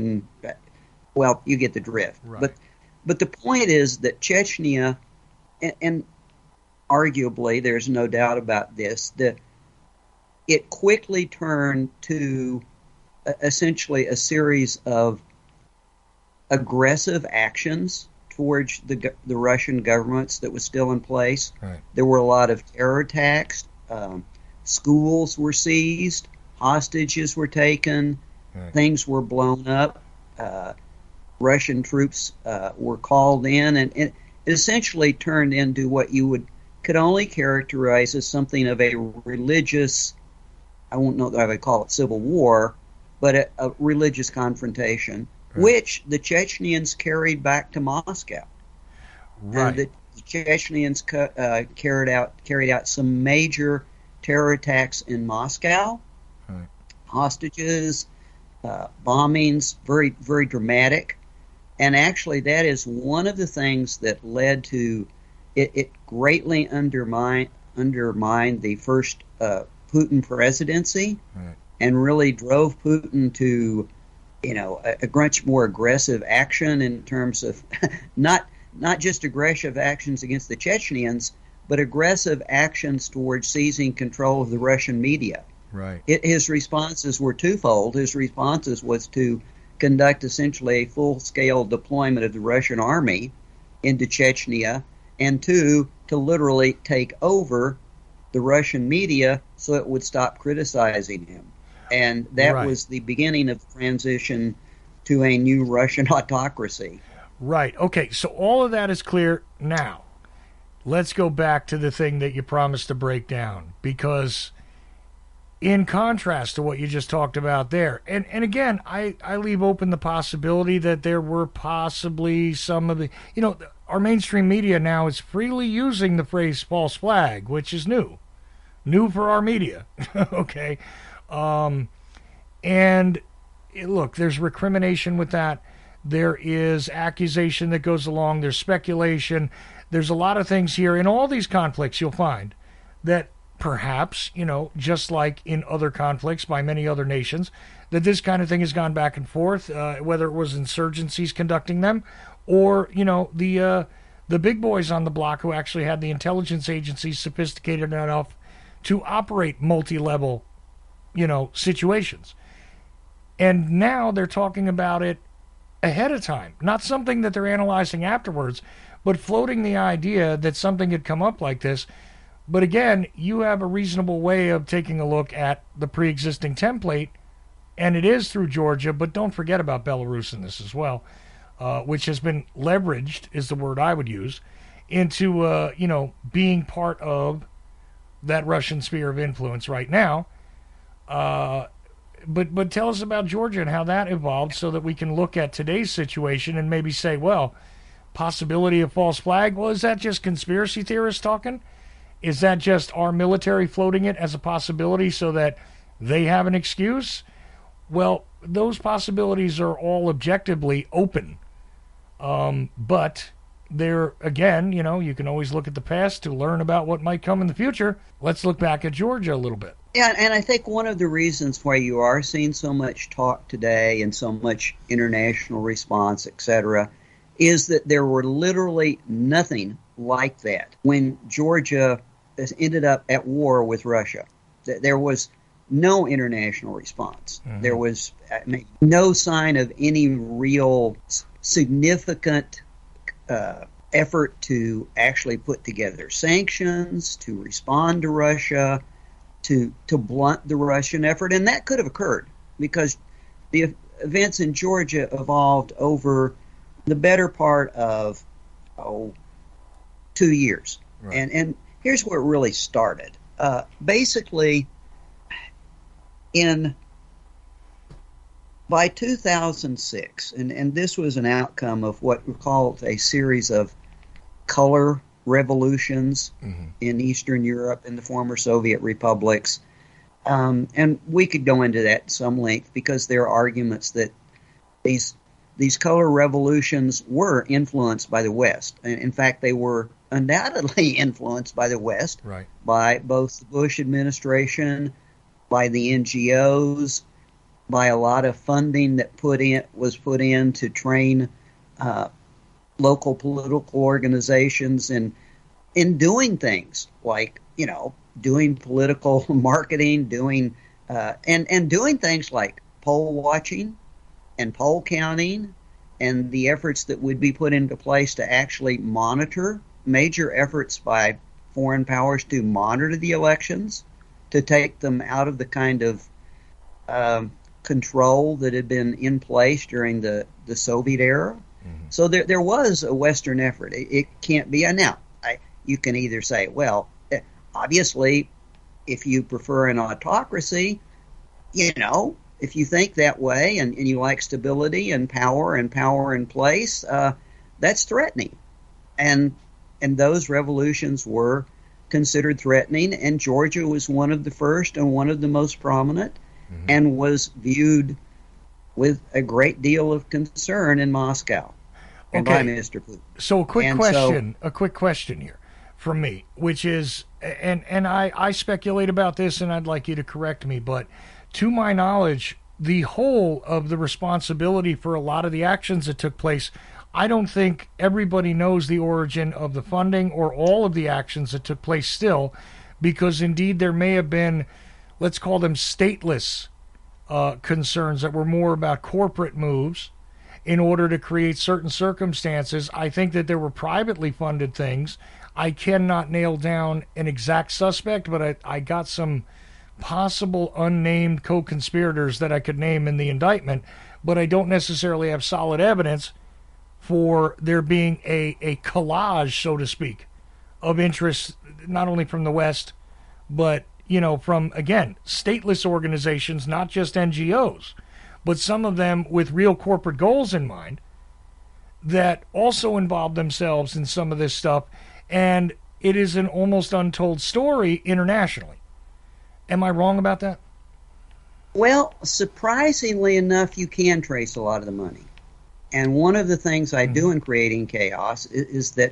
[SPEAKER 8] well, you get the drift.
[SPEAKER 3] Right.
[SPEAKER 8] But the point is that Chechnya, and arguably, there's no doubt about this, that it quickly turned to essentially a series of aggressive actions towards the Russian governments that was still in place.
[SPEAKER 3] Right.
[SPEAKER 8] There were a lot of terror attacks. Schools were seized. Hostages were taken.
[SPEAKER 3] Right.
[SPEAKER 8] Things were blown up. Russian troops were called in, and it essentially turned into what you could only characterize as something of a religious, I won't know that I would call it civil war, but a religious confrontation, right, which the Chechnyans carried back to Moscow.
[SPEAKER 3] Right.
[SPEAKER 8] And the Chechnyans carried out some major terror attacks in Moscow,
[SPEAKER 3] right,
[SPEAKER 8] hostages, bombings, very, very dramatic. And actually, that is one of the things that led to it greatly undermined the first Putin presidency,
[SPEAKER 3] Right.
[SPEAKER 8] and really drove Putin to, a much more aggressive action in terms of not just aggressive actions against the Chechens, but aggressive actions towards seizing control of the Russian media.
[SPEAKER 3] Right.
[SPEAKER 8] His responses were twofold. His responses was to conduct essentially a full-scale deployment of the Russian army into Chechnya, and two, to literally take over the Russian media so it would stop criticizing him. And that
[SPEAKER 3] Right.
[SPEAKER 8] was the beginning of the transition to a new Russian autocracy.
[SPEAKER 3] Right. Okay. So all of that is clear now. Let's go back to the thing that you promised to break down, because in contrast to what you just talked about there, and again, I leave open the possibility that there were possibly some of the, our mainstream media now is freely using the phrase false flag, which is new for our media. Okay. And look, there's recrimination with that. There is accusation that goes along. There's speculation. There's a lot of things here. In all these conflicts, you'll find that perhaps, just like in other conflicts by many other nations, that this kind of thing has gone back and forth, whether it was insurgencies conducting them or, the big boys on the block who actually had the intelligence agencies sophisticated enough to operate multi-level, situations. And now they're talking about it ahead of time, not something that they're analyzing afterwards, but floating the idea that something had come up like this. But again, you have a reasonable way of taking a look at the pre-existing template, and it is through Georgia, but don't forget about Belarus in this as well, which has been leveraged, is the word I would use, into, being part of that Russian sphere of influence right now. But tell us about Georgia and how that evolved so that we can look at today's situation and maybe say, well, possibility of false flag? Well, is that just conspiracy theorists talking? Is that just our military floating it as a possibility so that they have an excuse? Well, those possibilities are all objectively open. But they're, again, you can always look at the past to learn about what might come in the future. Let's look back at Georgia a little bit.
[SPEAKER 8] Yeah, and I think one of the reasons why you are seeing so much talk today and so much international response, etc., is that there were literally nothing like that when Georgia ended up at war with Russia. There was no international response. Mm-hmm. There was no sign of any real significant effort to actually put together sanctions, to respond to Russia, to blunt the Russian effort. And that could have occurred because the events in Georgia evolved over the better part of 2 years. Right. And here's where it really started. Basically, by 2006, and this was an outcome of what we called a series of color revolutions in Eastern Europe and the former Soviet republics. And we could go into that at some length because there are arguments that these color revolutions were influenced by the West. And in fact, they were undoubtedly influenced by the West,
[SPEAKER 3] right,
[SPEAKER 8] by both the Bush administration, by the NGOs, by a lot of funding that was put in to train local political organizations in doing things like, doing political marketing, doing things like poll watching and poll counting, and the efforts that would be put into place to actually monitor, major efforts by foreign powers to monitor the elections, to take them out of the kind of control that had been in place during the Soviet era. Mm-hmm. So there was a Western effort. It can't be. Now, you can either say, well, obviously, if you prefer an autocracy, if you think that way and you like stability and power in place, that's threatening. And those revolutions were considered threatening, and Georgia was one of the first and one of the most prominent, and was viewed with a great deal of concern in Moscow. and by Mr. Putin.
[SPEAKER 3] So a quick question here from me, which is, and I speculate about this, and I'd like you to correct me, but to my knowledge, the whole of the responsibility for a lot of the actions that took place, I don't think everybody knows the origin of the funding or all of the actions that took place still, because indeed there may have been, let's call them stateless concerns that were more about corporate moves in order to create certain circumstances. I think that there were privately funded things. I cannot nail down an exact suspect, but I got some possible unnamed co-conspirators that I could name in the indictment, but I don't necessarily have solid evidence for there being a collage, so to speak, of interests, not only from the West, but from, again, stateless organizations, not just NGOs, but some of them with real corporate goals in mind that also involve themselves in some of this stuff. And it is an almost untold story internationally. Am I wrong about that?
[SPEAKER 8] Well, surprisingly enough, you can trace a lot of the money. And one of the things I do in Creating Chaos is that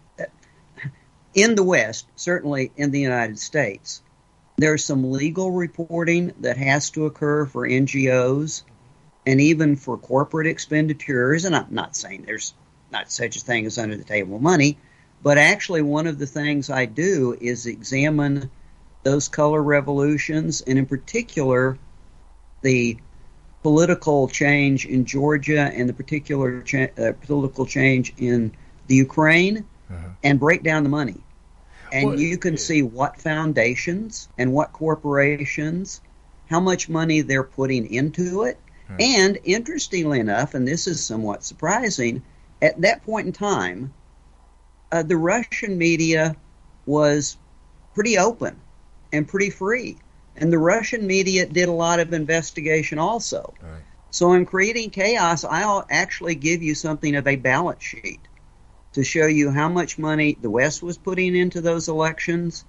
[SPEAKER 8] in the West, certainly in the United States, there's some legal reporting that has to occur for NGOs and even for corporate expenditures. And I'm not saying there's not such a thing as under the table money, but actually one of the things I do is examine those color revolutions, and in particular the political change in Georgia and the particular political change in the Ukraine, and break down the money. And you can see what foundations and what corporations, how much money they're putting into it. And interestingly enough, and this is somewhat surprising, at that point in time, the Russian media was pretty open and pretty free. And the Russian media did a lot of investigation also. Right. So in Creating Chaos, I'll actually give you something of a balance sheet to show you how much money the West was putting into those elections.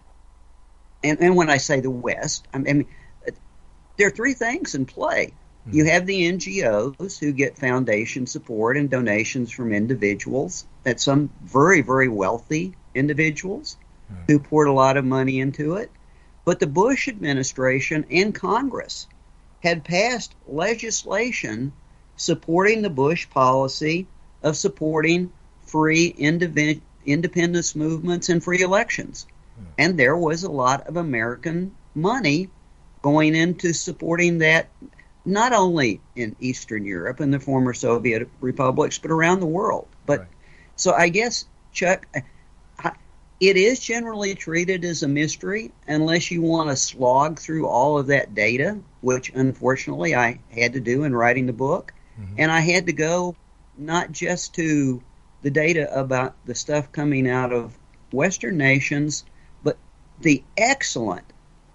[SPEAKER 8] And when I say the West, I mean, there are three things in play. You have the NGOs who get foundation support and donations from individuals, that's some very, very wealthy individuals who poured a lot of money into it. But the Bush administration and Congress had passed legislation supporting the Bush policy of supporting free independence movements and free elections. And there was a lot of American money going into supporting that, not only in Eastern Europe and the former Soviet republics, but around the world. But so I guess, Chuck, it is generally treated as a mystery unless you want to slog through all of that data, which unfortunately I had to do in writing the book. And I had to go not just to the data about the stuff coming out of Western nations, but the excellent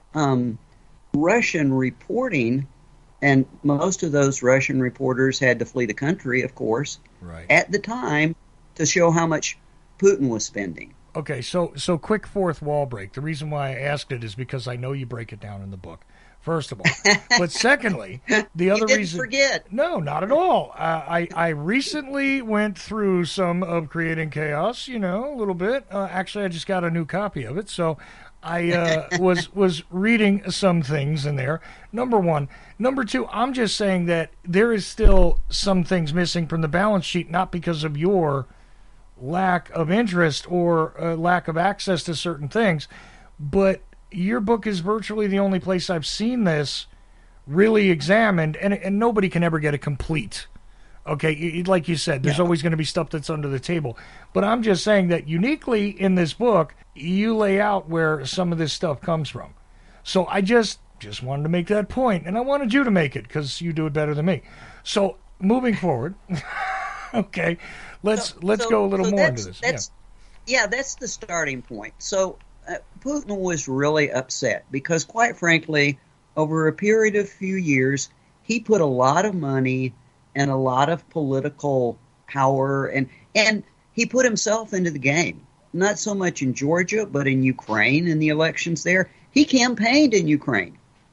[SPEAKER 8] Russian reporting. And most of those Russian reporters had to flee the country, of course, at the time to show how much Putin was spending.
[SPEAKER 3] Okay, so quick fourth wall break. The reason why I asked it is because I know you break it down in the book, first of all. But secondly, the other reason...
[SPEAKER 8] forget.
[SPEAKER 3] No, not at all. I recently went through some of Creating Chaos, a little bit. Actually, I just got a new copy of it, so I was reading some things in there, number one. Number two, I'm just saying that there is still some things missing from the balance sheet, not because of your lack of interest or lack of access to certain things, but your book is virtually the only place I've seen this really examined, and nobody can ever get it complete. Okay, like you said, there's always going to be stuff that's under the table. But I'm just saying that uniquely in this book, you lay out where some of this stuff comes from. So I just wanted to make that point, and I wanted you to make it because you do it better than me. So moving forward, okay, let's go a little more into this.
[SPEAKER 8] That's the starting point. So Putin was really upset because, quite frankly, over a period of few years, he put a lot of money and a lot of political power, and he put himself into the game. Not so much in Georgia, but in Ukraine, in the elections there. He campaigned in Ukraine.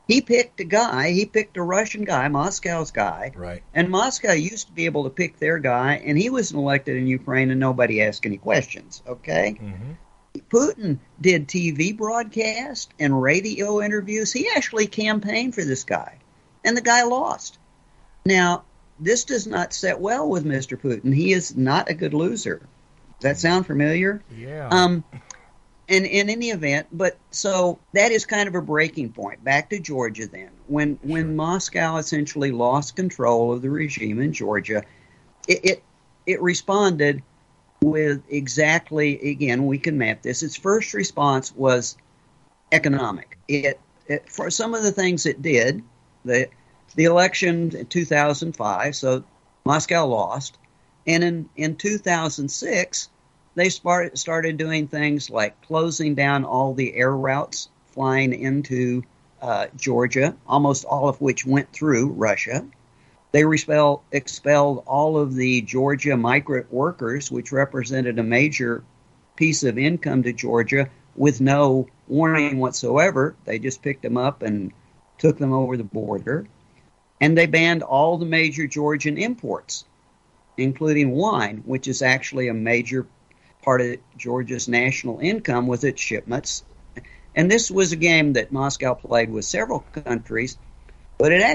[SPEAKER 8] he picked a Russian guy, Moscow's guy.
[SPEAKER 3] Right.
[SPEAKER 8] And Moscow used to be able to pick their guy, and he was elected in Ukraine, and nobody asked any questions, okay?
[SPEAKER 3] Mm-hmm.
[SPEAKER 8] Putin did TV broadcasts and radio interviews. He actually campaigned for this guy, and the guy lost. Now, this does not set well with Mr. Putin. He is not a good loser. Does that sound familiar?
[SPEAKER 3] Yeah.
[SPEAKER 8] And in any event, but so that is kind of a breaking point. Back to Georgia then. When Moscow essentially lost control of the regime in Georgia, it responded with exactly, again, we can map this. Its first response was economic. It for some of the things it did, the election in 2005, so Moscow lost, and in 2006, they started doing things like closing down all the air routes flying into Georgia, almost all of which went through Russia. They expelled all of the Georgia migrant workers, which represented a major piece of income to Georgia, with no warning whatsoever. They just picked them up and took them over the border. And they banned all the major Georgian imports, including wine, which is actually a major part of Georgia's national income with its shipments. And this was a game that Moscow played with several countries, but it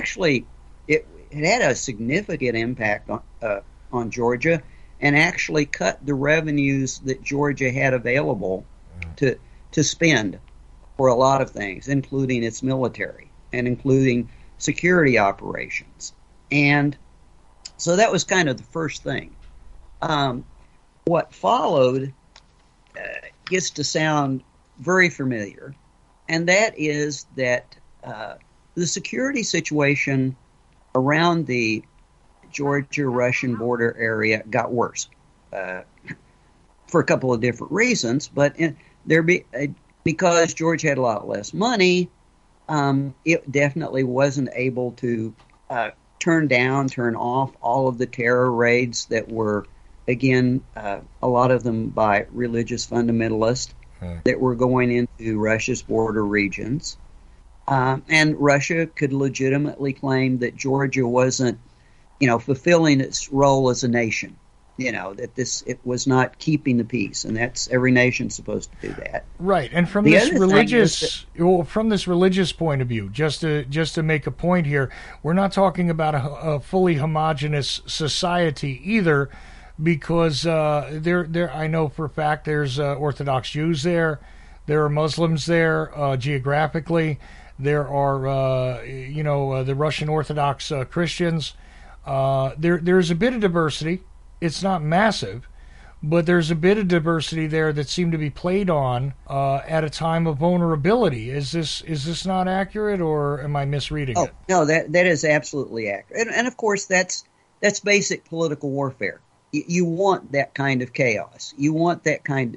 [SPEAKER 8] had a significant impact on Georgia, and actually cut the revenues that Georgia had available to spend for a lot of things, including its military and including security operations. And so that was kind of the first thing. What followed gets to sound very familiar, and that is that the security situation around the Georgia-Russian border area got worse for a couple of different reasons, but because Georgia had a lot less money, it definitely wasn't able to turn off all of the terror raids that were, again, a lot of them by religious fundamentalists that were going into Russia's border regions. And Russia could legitimately claim that Georgia wasn't, fulfilling its role as a nation. That it was not keeping the peace, and that's every nation's supposed to do that.
[SPEAKER 3] Right, and from this religious point of view, just to make a point here, we're not talking about a fully homogenous society either, because there I know for a fact there's Orthodox Jews there are Muslims there geographically. There are, the Russian Orthodox Christians. There's a bit of diversity. It's not massive, but there's a bit of diversity there that seemed to be played on at a time of vulnerability. Is this not accurate, or am I misreading it?
[SPEAKER 8] No, that is absolutely accurate. And of course, that's basic political warfare. You want that kind of chaos. You want that kind of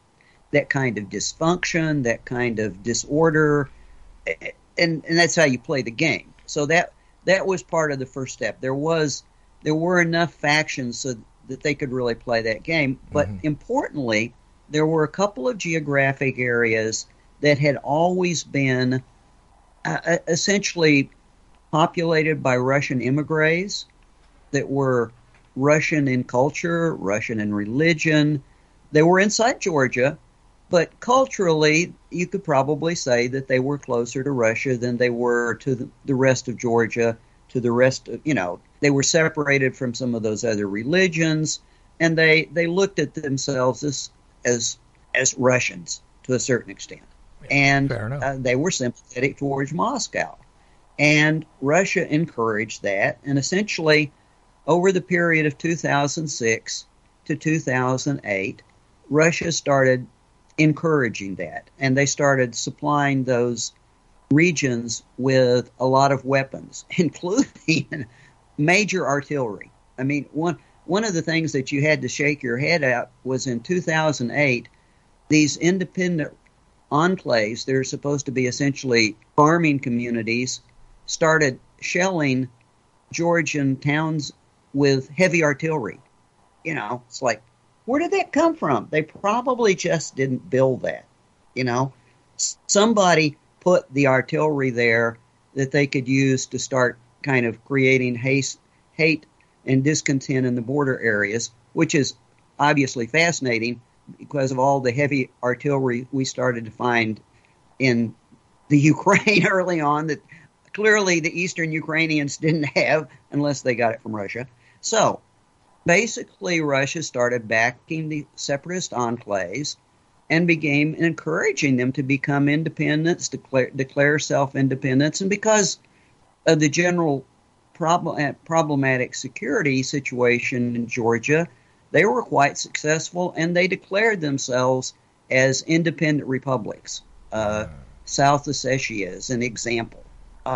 [SPEAKER 8] dysfunction, that kind of disorder. And that's how you play the game. So that was part of the first step. There were enough factions so that they could really play that game. But importantly, there were a couple of geographic areas that had always been essentially populated by Russian immigrants that were Russian in culture, Russian in religion. They were inside Georgia, but culturally, you could probably say that they were closer to Russia than they were to the rest of Georgia, to the rest of, they were separated from some of those other religions, and they looked at themselves as Russians to a certain extent. And they were sympathetic towards Moscow. And Russia encouraged that, and essentially, over the period of 2006 to 2008, Russia started encouraging that, and they started supplying those regions with a lot of weapons, including major artillery. I mean, one of the things that you had to shake your head at was in 2008, these independent enclaves, they're supposed to be essentially farming communities, started shelling Georgian towns with heavy artillery. It's like, where did that come from? They probably just didn't build that. Somebody put the artillery there that they could use to start kind of creating hate and discontent in the border areas, which is obviously fascinating because of all the heavy artillery we started to find in the Ukraine early on that clearly the Eastern Ukrainians didn't have unless they got it from Russia. So basically Russia started backing the separatist enclaves and began encouraging them to become independents, declare self-independence. And because of the general problematic security situation in Georgia, they were quite successful, and they declared themselves as independent republics. South Ossetia is an example.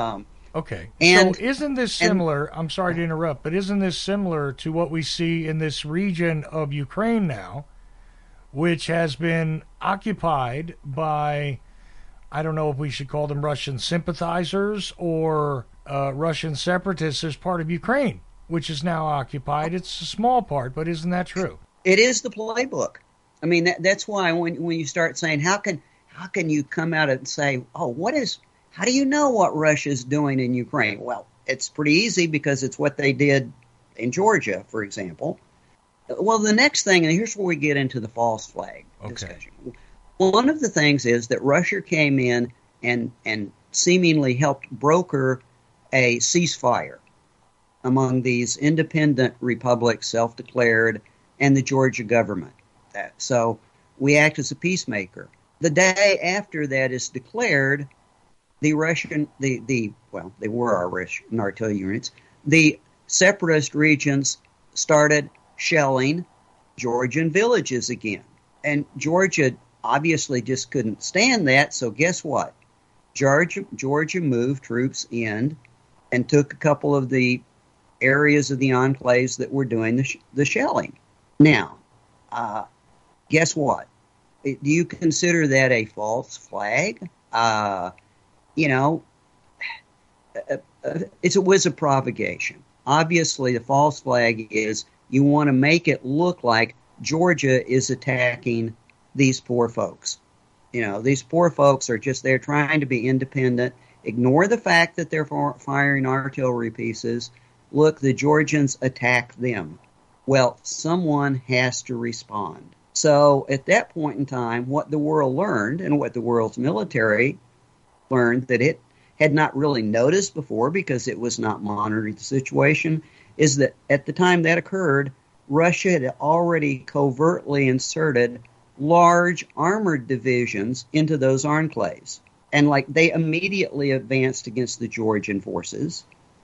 [SPEAKER 3] Okay.
[SPEAKER 8] And,
[SPEAKER 3] so isn't this similar, I'm sorry to interrupt, but isn't this similar to what we see in this region of Ukraine now, which has been occupied by, I don't know if we should call them Russian sympathizers or Russian separatists as part of Ukraine, which is now occupied. It's a small part, but isn't that true?
[SPEAKER 8] It is the playbook. I mean, that's why when you start saying, how can you come out and say, how do you know what Russia's doing in Ukraine? Well, it's pretty easy because it's what they did in Georgia, for example. Well, the next thing, and here's where we get into the false flag discussion. One of the things is that Russia came in and seemingly helped broker a ceasefire among these independent republics, self-declared, and the Georgia government. So we act as a peacemaker. The day after that is declared, the Russian, they were our Russian artillery units, the separatist regions started shelling Georgian villages again. And Georgia obviously just couldn't stand that, so guess what? Georgia moved troops in and took a couple of the areas of the enclaves that were doing the shelling. Now, guess what? Do you consider that a false flag? It was a provocation. Obviously, the false flag is you want to make it look like Georgia is attacking these poor folks. These poor folks are just there trying to be independent. Ignore the fact that they're firing artillery pieces. Look, the Georgians attack them. Well, someone has to respond. So at that point in time, what the world learned and what the world's military learned that it had not really noticed before because it was not monitoring the situation is that at the time that occurred, Russia had already covertly inserted large armored divisions into those enclaves. And they immediately advanced against the Georgian forces.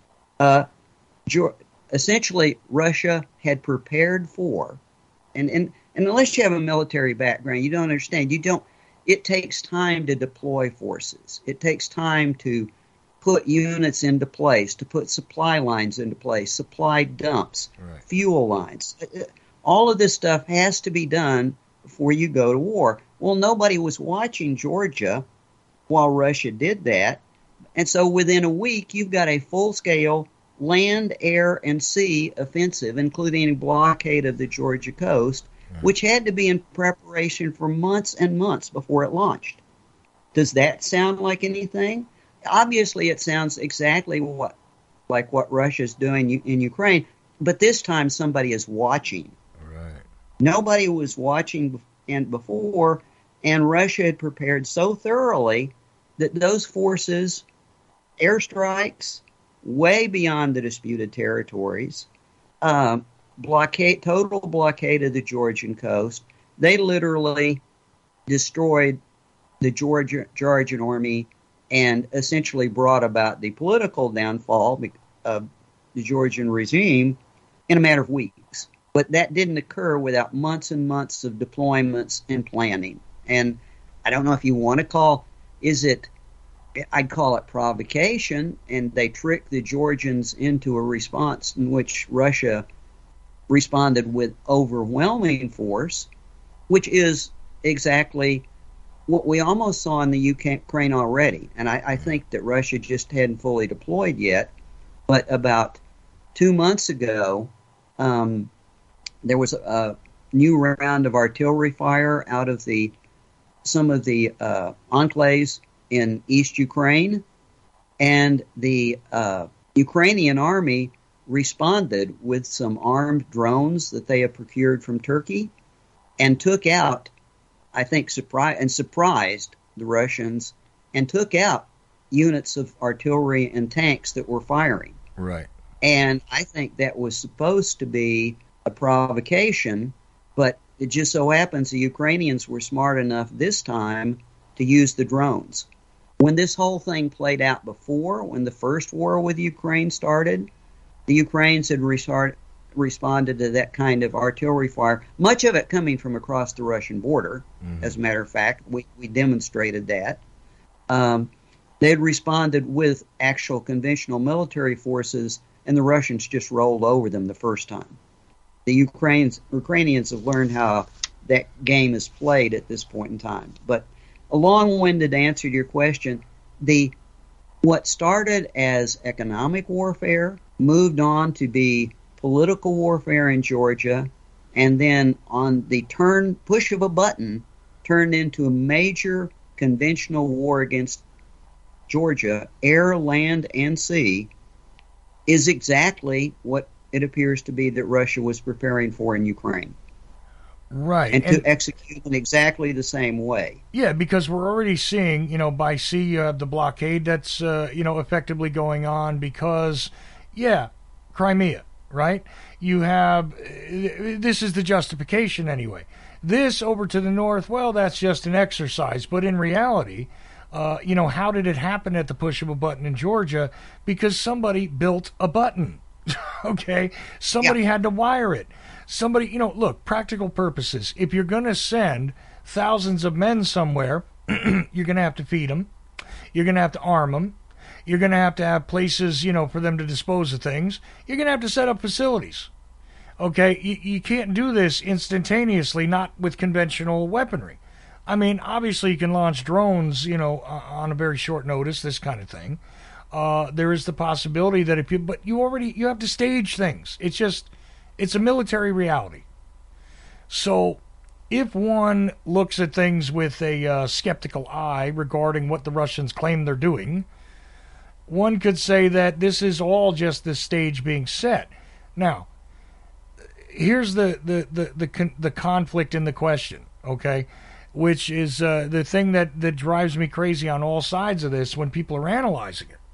[SPEAKER 8] Essentially, Russia had prepared for, and unless you have a military background, you don't understand. It takes time to deploy forces. It takes time to put units into place, to put supply lines into place, supply dumps, fuel lines. All of this stuff has to be done before you go to war. Well, nobody was watching Georgia while Russia did that. And so within a week, you've got a full-scale land, air, and sea offensive, including a blockade of the Georgia coast, which had to be in preparation for months and months before it launched. Does that sound like anything? Obviously, it sounds exactly like what Russia's doing in Ukraine, but this time somebody is watching.
[SPEAKER 3] Right.
[SPEAKER 8] Nobody was watching before, and Russia had prepared so thoroughly that those forces, airstrikes way beyond the disputed territories, total blockade of the Georgian coast. They literally destroyed the Georgian army and essentially brought about the political downfall of the Georgian regime in a matter of weeks. But that didn't occur without months and months of deployments and planning. And I don't know if you want to I'd call it provocation, and they tricked the Georgians into a response in which Russia responded with overwhelming force, which is exactly what we almost saw in the Ukraine already. And I think that Russia just hadn't fully deployed yet. But about 2 months ago, there was a new round of artillery fire out of some of the enclaves in East Ukraine. And the Ukrainian army responded with some armed drones that they had procured from Turkey and took out, I think, surprised the Russians and took out units of artillery and tanks that were firing.
[SPEAKER 3] Right.
[SPEAKER 8] And I think that was supposed to be a provocation, but it just so happens the Ukrainians were smart enough this time to use the drones. When this whole thing played out before, when the first war with Ukraine started, the Ukrainians had responded to that kind of artillery fire, much of it coming from across the Russian border. Mm-hmm. As a matter of fact, we demonstrated that. They had responded with actual conventional military forces, and the Russians just rolled over them the first time. The Ukrainians have learned how that game is played at this point in time. But a long-winded answer to your question, what started as economic warfare moved on to be political warfare in Georgia, and then on the push of a button, turned into a major conventional war against Georgia, air, land, and sea, is exactly what it appears to be that Russia was preparing for in Ukraine.
[SPEAKER 3] Right.
[SPEAKER 8] And to execute in exactly the same way.
[SPEAKER 3] Yeah, because we're already seeing, by sea, you have the blockade that's, effectively going on because, Crimea, right? You have, this is the justification anyway. This over to the north, well, that's just an exercise. But in reality, how did it happen at the push of a button in Georgia? Because somebody built a button, okay? Somebody had to wire it. Somebody, look, practical purposes. If you're going to send thousands of men somewhere, you're going to have to feed them. You're going to have to arm them. You're going to have places, for them to dispose of things. You're going to have to set up facilities. Okay? You can't do this instantaneously, not with conventional weaponry. I mean, obviously you can launch drones, on a very short notice, this kind of thing. There is the possibility that you have to stage things. It's a military reality. So if one looks at things with a skeptical eye regarding what the Russians claim they're doing, one could say that this is all just the stage being set. Now, here's the conflict in the question, okay, which is the thing that drives me crazy on all sides of this when people are analyzing it.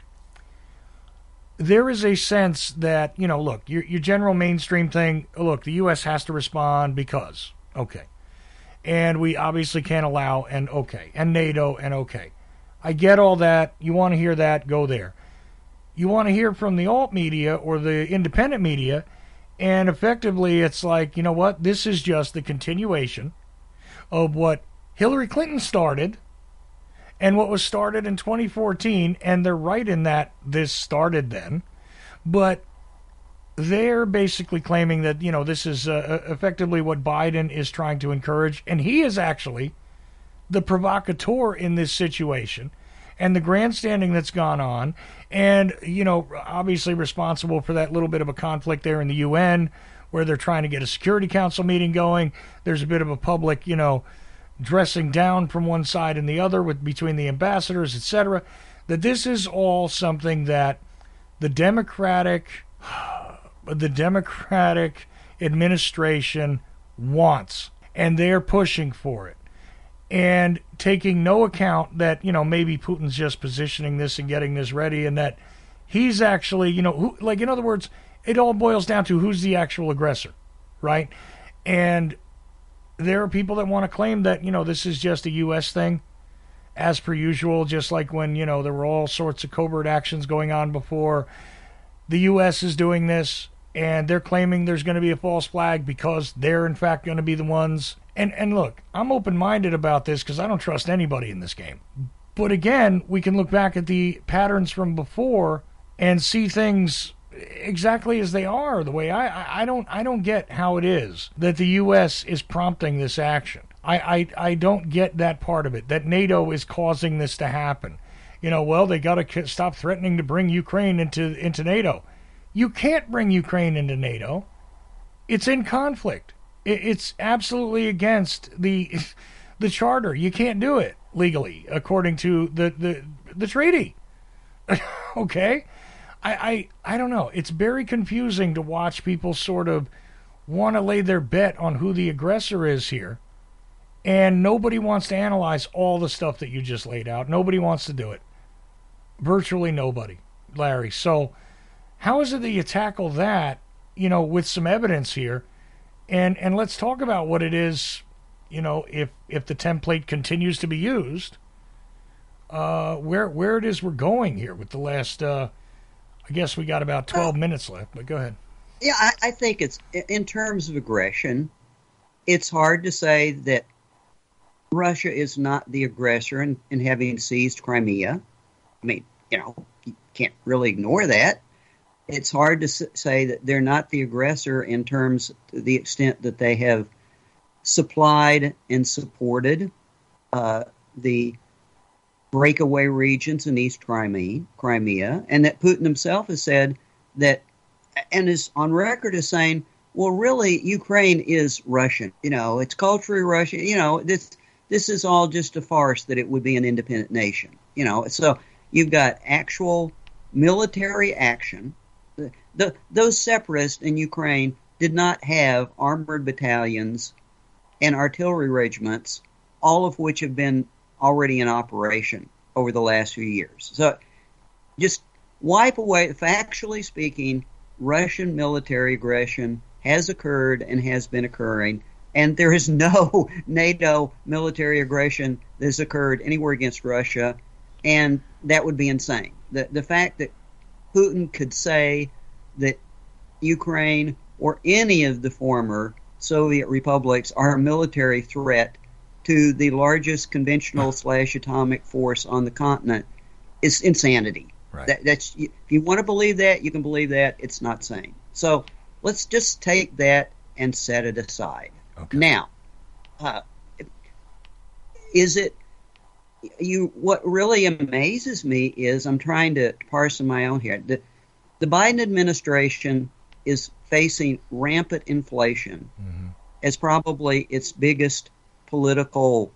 [SPEAKER 3] There is a sense that, look, your general mainstream thing, look, the U.S. has to respond because, okay. And we obviously can't allow, and okay. And NATO, and okay. I get all that. You want to hear that, go there. You want to hear from the alt media or the independent media, and effectively it's like, you know what, this is just the continuation of what Hillary Clinton started and what was started in 2014, and they're right in that this started then, but they're basically claiming that, this is effectively what Biden is trying to encourage, and he is actually the provocateur in this situation, and the grandstanding that's gone on, and, obviously responsible for that little bit of a conflict there in the UN, where they're trying to get a Security Council meeting going. There's a bit of a public, dressing down from one side and the other between the ambassadors, etc., that this is all something that the Democratic administration wants, and they're pushing for it, and taking no account that, maybe Putin's just positioning this and getting this ready, and that he's actually, in other words, it all boils down to who's the actual aggressor, right? And there are people that want to claim that, this is just a U.S. thing, as per usual, just like when, there were all sorts of covert actions going on before. The U.S. is doing this, and they're claiming there's going to be a false flag because they're, in fact, going to be the ones. And look, I'm open-minded about this because I don't trust anybody in this game. But again, we can look back at the patterns from before and see things exactly as they are. The way I don't get how it is that the U.S. is prompting this action. I don't get that part of it, that NATO is causing this to happen. They got to stop threatening to bring Ukraine into NATO. You can't bring Ukraine into NATO. It's in conflict. It's absolutely against the charter. You can't do it legally according to the treaty. Okay? I don't know. It's very confusing to watch people sort of want to lay their bet on who the aggressor is here. And nobody wants to analyze all the stuff that you just laid out. Nobody wants to do it. Virtually nobody, Larry. So how is it that you tackle that, with some evidence here? And let's talk about what it is, if the template continues to be used, where it is we're going here with the last, I guess we got about 12 minutes left, but go ahead.
[SPEAKER 8] Yeah, I think it's, in terms of aggression, it's hard to say that Russia is not the aggressor in having seized Crimea. I mean, you can't really ignore that. It's hard to say that they're not the aggressor in terms to the extent that they have supplied and supported the breakaway regions in East Crimea, and that Putin himself has said that, and is on record as saying, well, really, Ukraine is Russian. It's culturally Russian. This is all just a farce that it would be an independent nation. So you've got actual military action. Those separatists in Ukraine did not have armored battalions and artillery regiments, all of which have been already in operation over the last few years. So just wipe away, factually speaking, Russian military aggression has occurred and has been occurring, and there is no NATO military aggression that has occurred anywhere against Russia, and that would be insane. The fact that Putin could say that Ukraine or any of the former Soviet republics are a military threat to the largest conventional / atomic force on the continent is insanity.
[SPEAKER 3] Right.
[SPEAKER 8] That's, if you want to believe that, you can believe that. It's not sane. So let's just take that and set it aside.
[SPEAKER 3] Okay.
[SPEAKER 8] Now, what really amazes me is, I'm trying to parse in my own here. The Biden administration is facing rampant inflation as probably its biggest political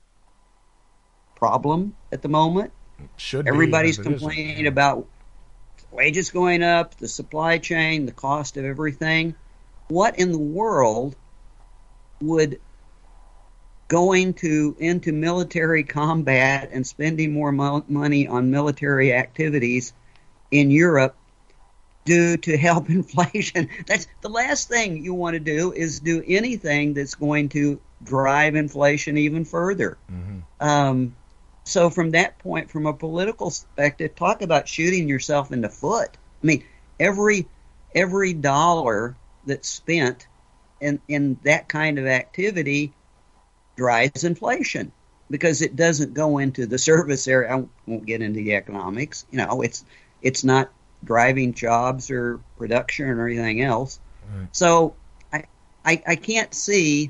[SPEAKER 8] problem at the moment. Everybody's complaining about wages going up, the supply chain, the cost of everything. What in the world would going into military combat and spending more money on military activities in Europe do to help inflation? That's the last thing you want to do, is do anything that's going to drive inflation even further. So from that point, from a political perspective, talk about shooting yourself in the foot. I mean, every dollar that's spent in that kind of activity drives inflation, because it doesn't go into the service area. I won't get into the economics. It's not driving jobs or production or anything else. Right. So I can't see.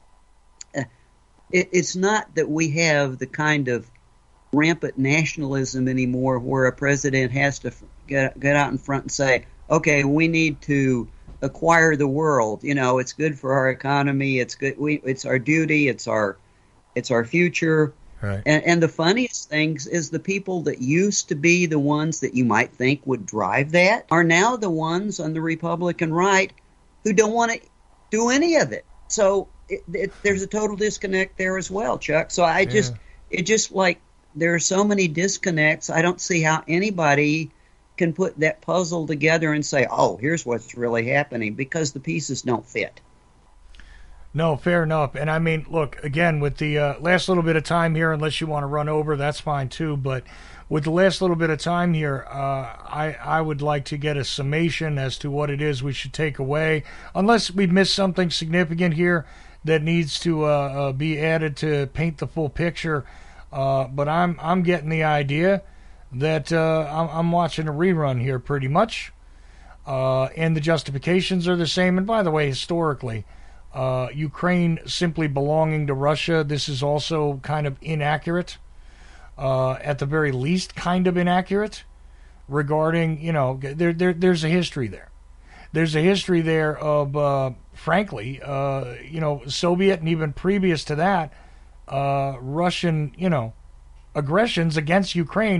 [SPEAKER 8] It's not that we have the kind of rampant nationalism anymore where a president has to get out in front and say, okay, we need to acquire the world. It's good for our economy. It's good. It's our duty. It's our future.
[SPEAKER 3] Right.
[SPEAKER 8] And the funniest things is the people that used to be the ones that you might think would drive that are now the ones on the Republican right who don't want to do any of it. So there's a total disconnect there as well, Chuck. So it just like, there are so many disconnects. I don't see how anybody can put that puzzle together and say, oh, here's what's really happening, because the pieces don't fit.
[SPEAKER 3] No, fair enough. And I mean, look, again, with the last little bit of time here, unless you want to run over, that's fine too. But with the last little bit of time here, I would like to get a summation as to what it is we should take away, unless we've missed something significant here that needs to be added to paint the full picture. But I'm getting the idea that I'm watching a rerun here pretty much, and the justifications are the same. And by the way, historically, Ukraine simply belonging to Russia, this is also kind of inaccurate, at the very least kind of inaccurate, regarding, there's a history there. There's a history there of, frankly, Soviet and even previous to that, Russian, aggressions against Ukraine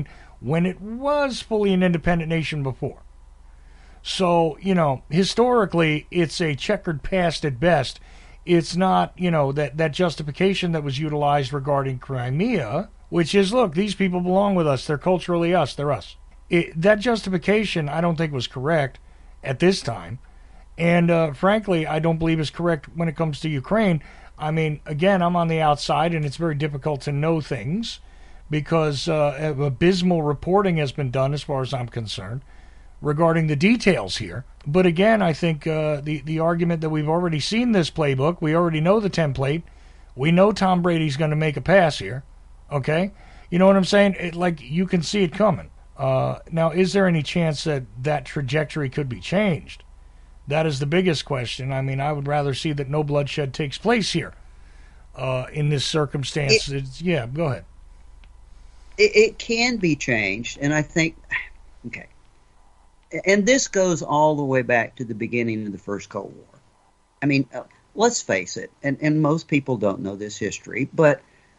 [SPEAKER 3] when it was fully an independent nation before. So, historically, it's a checkered past at best. It's not, that justification that was utilized regarding Crimea, which is, look, these people belong with us. They're culturally us. They're us. That justification, I don't think, was correct at this time. And frankly, I don't believe is correct when it comes to Ukraine. I mean, again, I'm on the outside, and it's very difficult to know things because abysmal reporting has been done, as far as I'm concerned, regarding the details here. But again, I think the argument that we've already seen this playbook, we already know the template, we know Tom Brady's going to make a pass here, okay? You know what I'm saying? You can see it coming. Now, is there any chance that that trajectory could be changed? That is the biggest question. I mean, I would rather see that no bloodshed takes place here in this circumstance. Yeah, go ahead.
[SPEAKER 8] It can be changed, and I think, okay, and this goes all the way back to the beginning of the First Cold War. I mean, let's face it, and most people don't know this history, but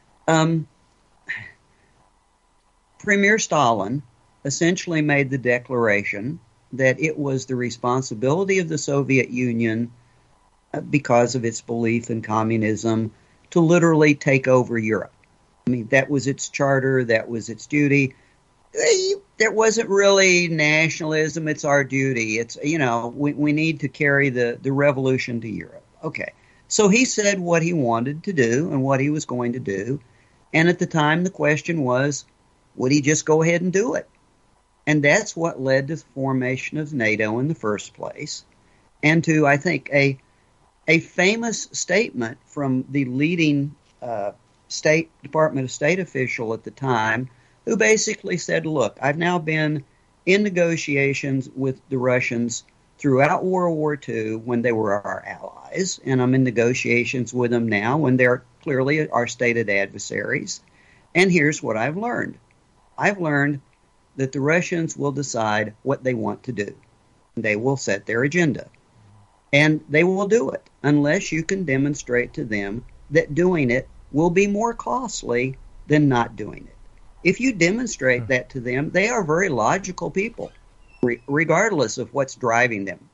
[SPEAKER 8] Premier Stalin essentially made the declaration that it was the responsibility of the Soviet Union, because of its belief in communism, to literally take over Europe. I mean, that was its charter, that was its duty. There wasn't really nationalism, it's our duty. It's, we need to carry the revolution to Europe. Okay. So he said what he wanted to do and what he was going to do. And at the time, the question was, would he just go ahead and do it? And that's what led to the formation of NATO in the first place, and to, I think, a famous statement from the leading Department of State official at the time, who basically said, look, I've now been in negotiations with the Russians throughout World War II when they were our allies, and I'm in negotiations with them now when they're clearly our stated adversaries. And here's what I've learned. I've learned that the Russians will decide what they want to do. They will set their agenda. And they will do it unless you can demonstrate to them that doing it will be more costly than not doing it. If you demonstrate that to them, they are very logical people, regardless of what's driving them.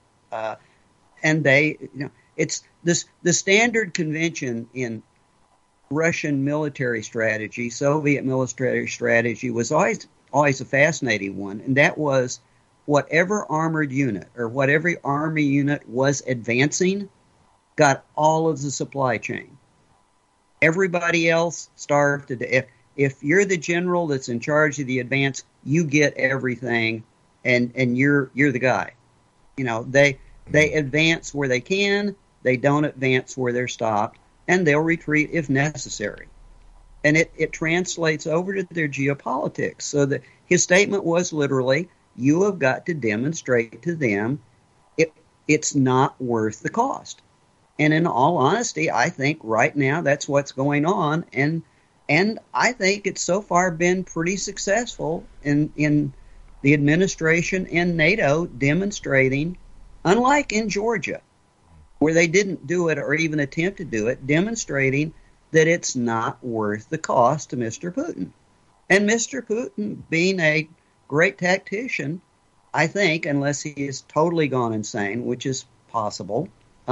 [SPEAKER 8] And they, it's this, the standard convention in Russian military strategy, Soviet military strategy, was always a fascinating one, and that was whatever armored unit or whatever army unit was advancing got all of the supply chain. Everybody else starved to death. If you're the general that's in charge of the advance, you get everything, and you're the guy. They advance where they can, they don't advance where they're stopped, and they'll retreat if necessary. And it translates over to their geopolitics. So that his statement was literally, you have got to demonstrate to them it's not worth the cost. And in all honesty, I think right now that's what's going on. And I think it's so far been pretty successful in the administration and NATO demonstrating, unlike in Georgia, where they didn't do it or even attempt to do it, demonstrating that it's not worth the cost to Mr. Putin. And Mr. Putin, being a great tactician, I think, unless he is totally gone insane, which is possible,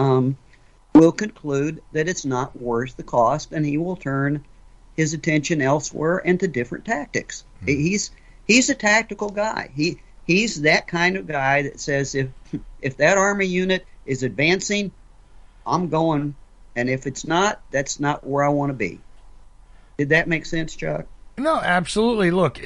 [SPEAKER 8] will conclude that it's not worth the cost, and he will turn his attention elsewhere and to different tactics. He's a tactical guy. He's that kind of guy that says, if that army unit is advancing, I'm going. And if it's not, that's not where I want to be. Did that make sense, Chuck?
[SPEAKER 3] No, absolutely. Look,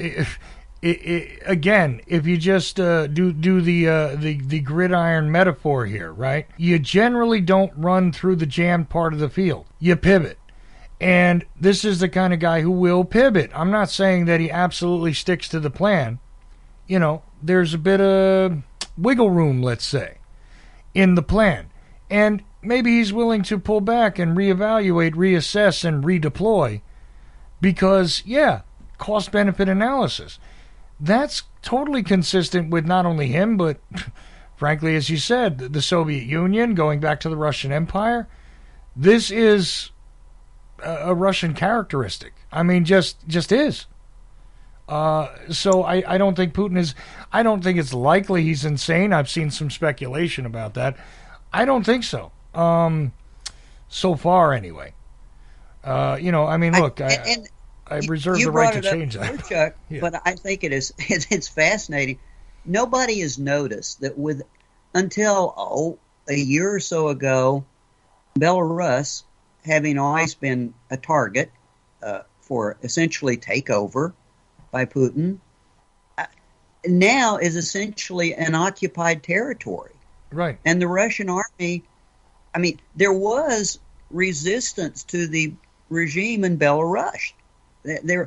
[SPEAKER 3] again, if you just do the gridiron metaphor here, right? You generally don't run through the jammed part of the field. You pivot. And this is the kind of guy who will pivot. I'm not saying that he absolutely sticks to the plan. There's a bit of wiggle room, let's say, in the plan. And maybe he's willing to pull back and reevaluate, reassess, and redeploy because, cost-benefit analysis. That's totally consistent with not only him, but, frankly, as you said, the Soviet Union, going back to the Russian Empire. This is a Russian characteristic. I mean, just is. So I don't think Putin is. I don't think it's likely he's insane. I've seen some speculation about that. I don't think so. So far, anyway. I mean, look, I reserve the right to change that.
[SPEAKER 8] Chuck,
[SPEAKER 3] Yeah.
[SPEAKER 8] But I think it's fascinating. Nobody has noticed that until a year or so ago, Belarus, having always been a target for essentially takeover by Putin, now is essentially an occupied territory.
[SPEAKER 3] Right.
[SPEAKER 8] And the Russian army, I mean, there was resistance to the regime in Belarus. There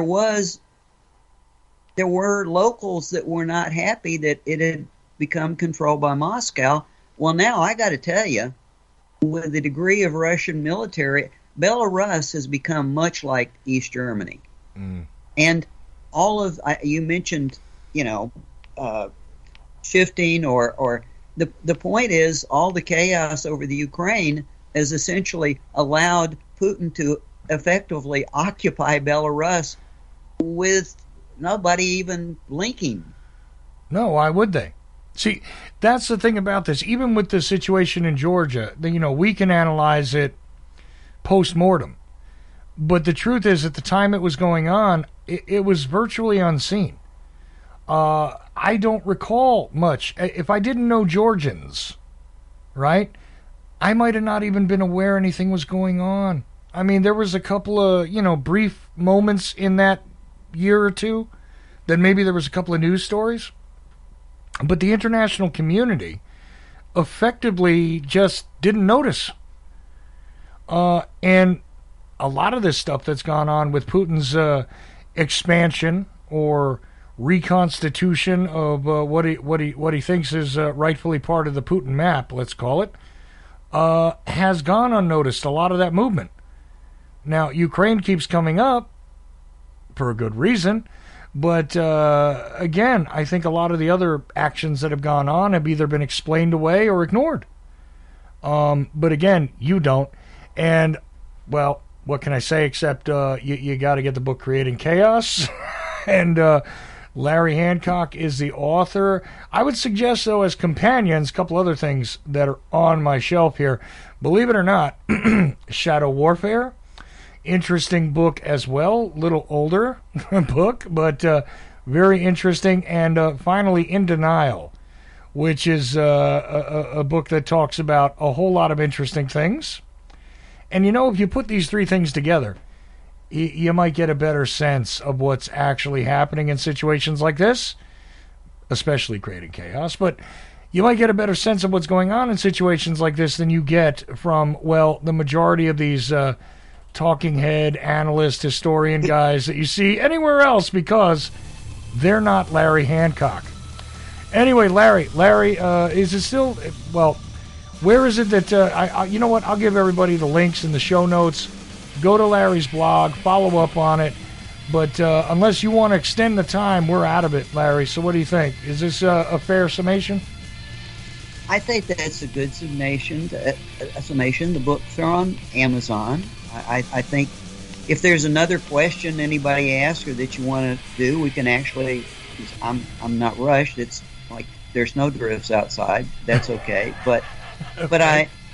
[SPEAKER 8] were locals that were not happy that it had become controlled by Moscow. Well, now I got to tell you, with the degree of Russian military, Belarus has become much like East Germany. And you mentioned, shifting or the point is all the chaos over the Ukraine has essentially allowed Putin to effectively occupy Belarus with nobody even blinking.
[SPEAKER 3] No, why would they? See, that's the thing about this. Even with the situation in Georgia, we can analyze it post-mortem. But the truth is, at the time it was going on, it was virtually unseen. I don't recall much. If I didn't know Georgians, right, I might have not even been aware anything was going on. I mean, there was a couple of, brief moments in that year or two that maybe there was a couple of news stories. But the international community effectively just didn't notice. And a lot of this stuff that's gone on with Putin's expansion or reconstitution of what he thinks is rightfully part of the Putin map, let's call it, has gone unnoticed. A lot of that movement. Now, Ukraine keeps coming up for a good reason, but again, I think a lot of the other actions that have gone on have either been explained away or ignored. But again, you don't. And, well, what can I say except you got to get the book Creating Chaos. And Larry Hancock is the author. I would suggest, though, as companions, a couple other things that are on my shelf here. Believe it or not, Shadow Warfare. Interesting book as well. Little older book, but very interesting. And finally, In Denial, which is a book that talks about a whole lot of interesting things. And if you put these three things together, you might get a better sense of what's actually happening in situations like this, especially Creating Chaos. But you might get a better sense of what's going on in situations like this than you get from, well, the majority of these talking head, analyst, historian guys that you see anywhere else, because they're not Larry Hancock. Anyway, Larry, is it still, well, where is it that, you know what, I'll give everybody the links in the show notes. Go to Larry's blog, follow up on it. But unless you want to extend the time, we're out of it, Larry. So what do you think? Is this a fair summation?
[SPEAKER 8] I think that's a good summation. The books are on Amazon. I think if there's another question anybody asks or that you want to do, we can actually. I'm not rushed. It's like there's snowdrifts outside. That's okay. But okay. But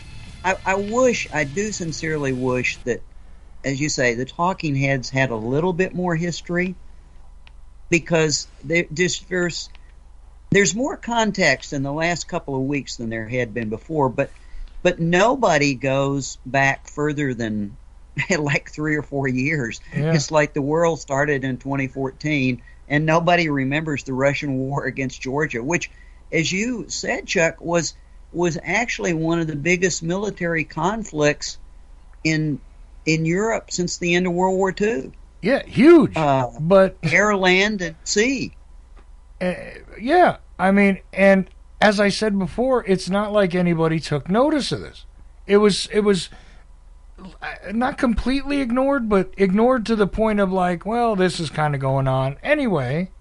[SPEAKER 8] I do sincerely wish that, as you say, the talking heads had a little bit more history, because there's more context in the last couple of weeks than there had been before. But nobody goes back further than like 3 or 4 years. Yeah. It's like the world started in 2014, and nobody remembers the Russian war against Georgia, which, as you said, Chuck, was actually one of the biggest military conflicts in Europe since the end of World War II.
[SPEAKER 3] Yeah, huge. But
[SPEAKER 8] air, land, and sea.
[SPEAKER 3] Yeah, I mean, and as I said before, it's not like anybody took notice of this. It was not completely ignored, but ignored to the point of like, well, this is kind of going on anyway.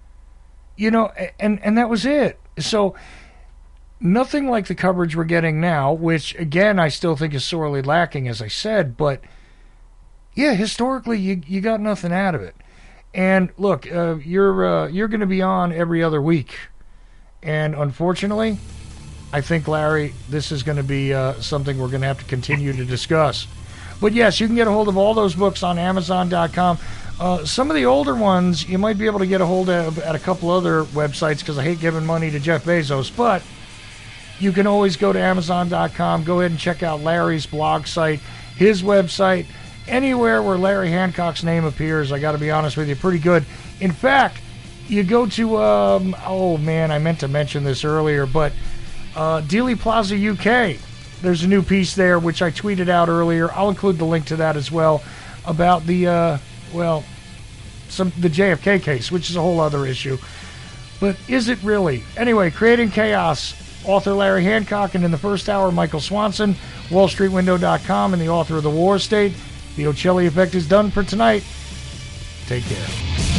[SPEAKER 3] And that was it. So nothing like the coverage we're getting now, which again I still think is sorely lacking, as I said, but yeah, historically you got nothing out of it. And look, you're going to be on every other week. And unfortunately, I think, Larry, this is going to be something we're going to have to continue to discuss. But yes, you can get a hold of all those books on Amazon.com. Some of the older ones you might be able to get a hold of at a couple other websites because I hate giving money to Jeff Bezos. But you can always go to Amazon.com. Go ahead and check out Larry's blog site, his website. Anywhere where Larry Hancock's name appears, I got to be honest with you, pretty good. In fact, you go to, oh man, I meant to mention this earlier, but Dealey Plaza UK, there's a new piece there, which I tweeted out earlier. I'll include the link to that as well, about the, the JFK case, which is a whole other issue. But is it really? Anyway, Creating Chaos, author Larry Hancock, and in the first hour, Michael Swanson, WallStreetWindow.com, and the author of The War State. The Ocelli Effect is done for tonight. Take care.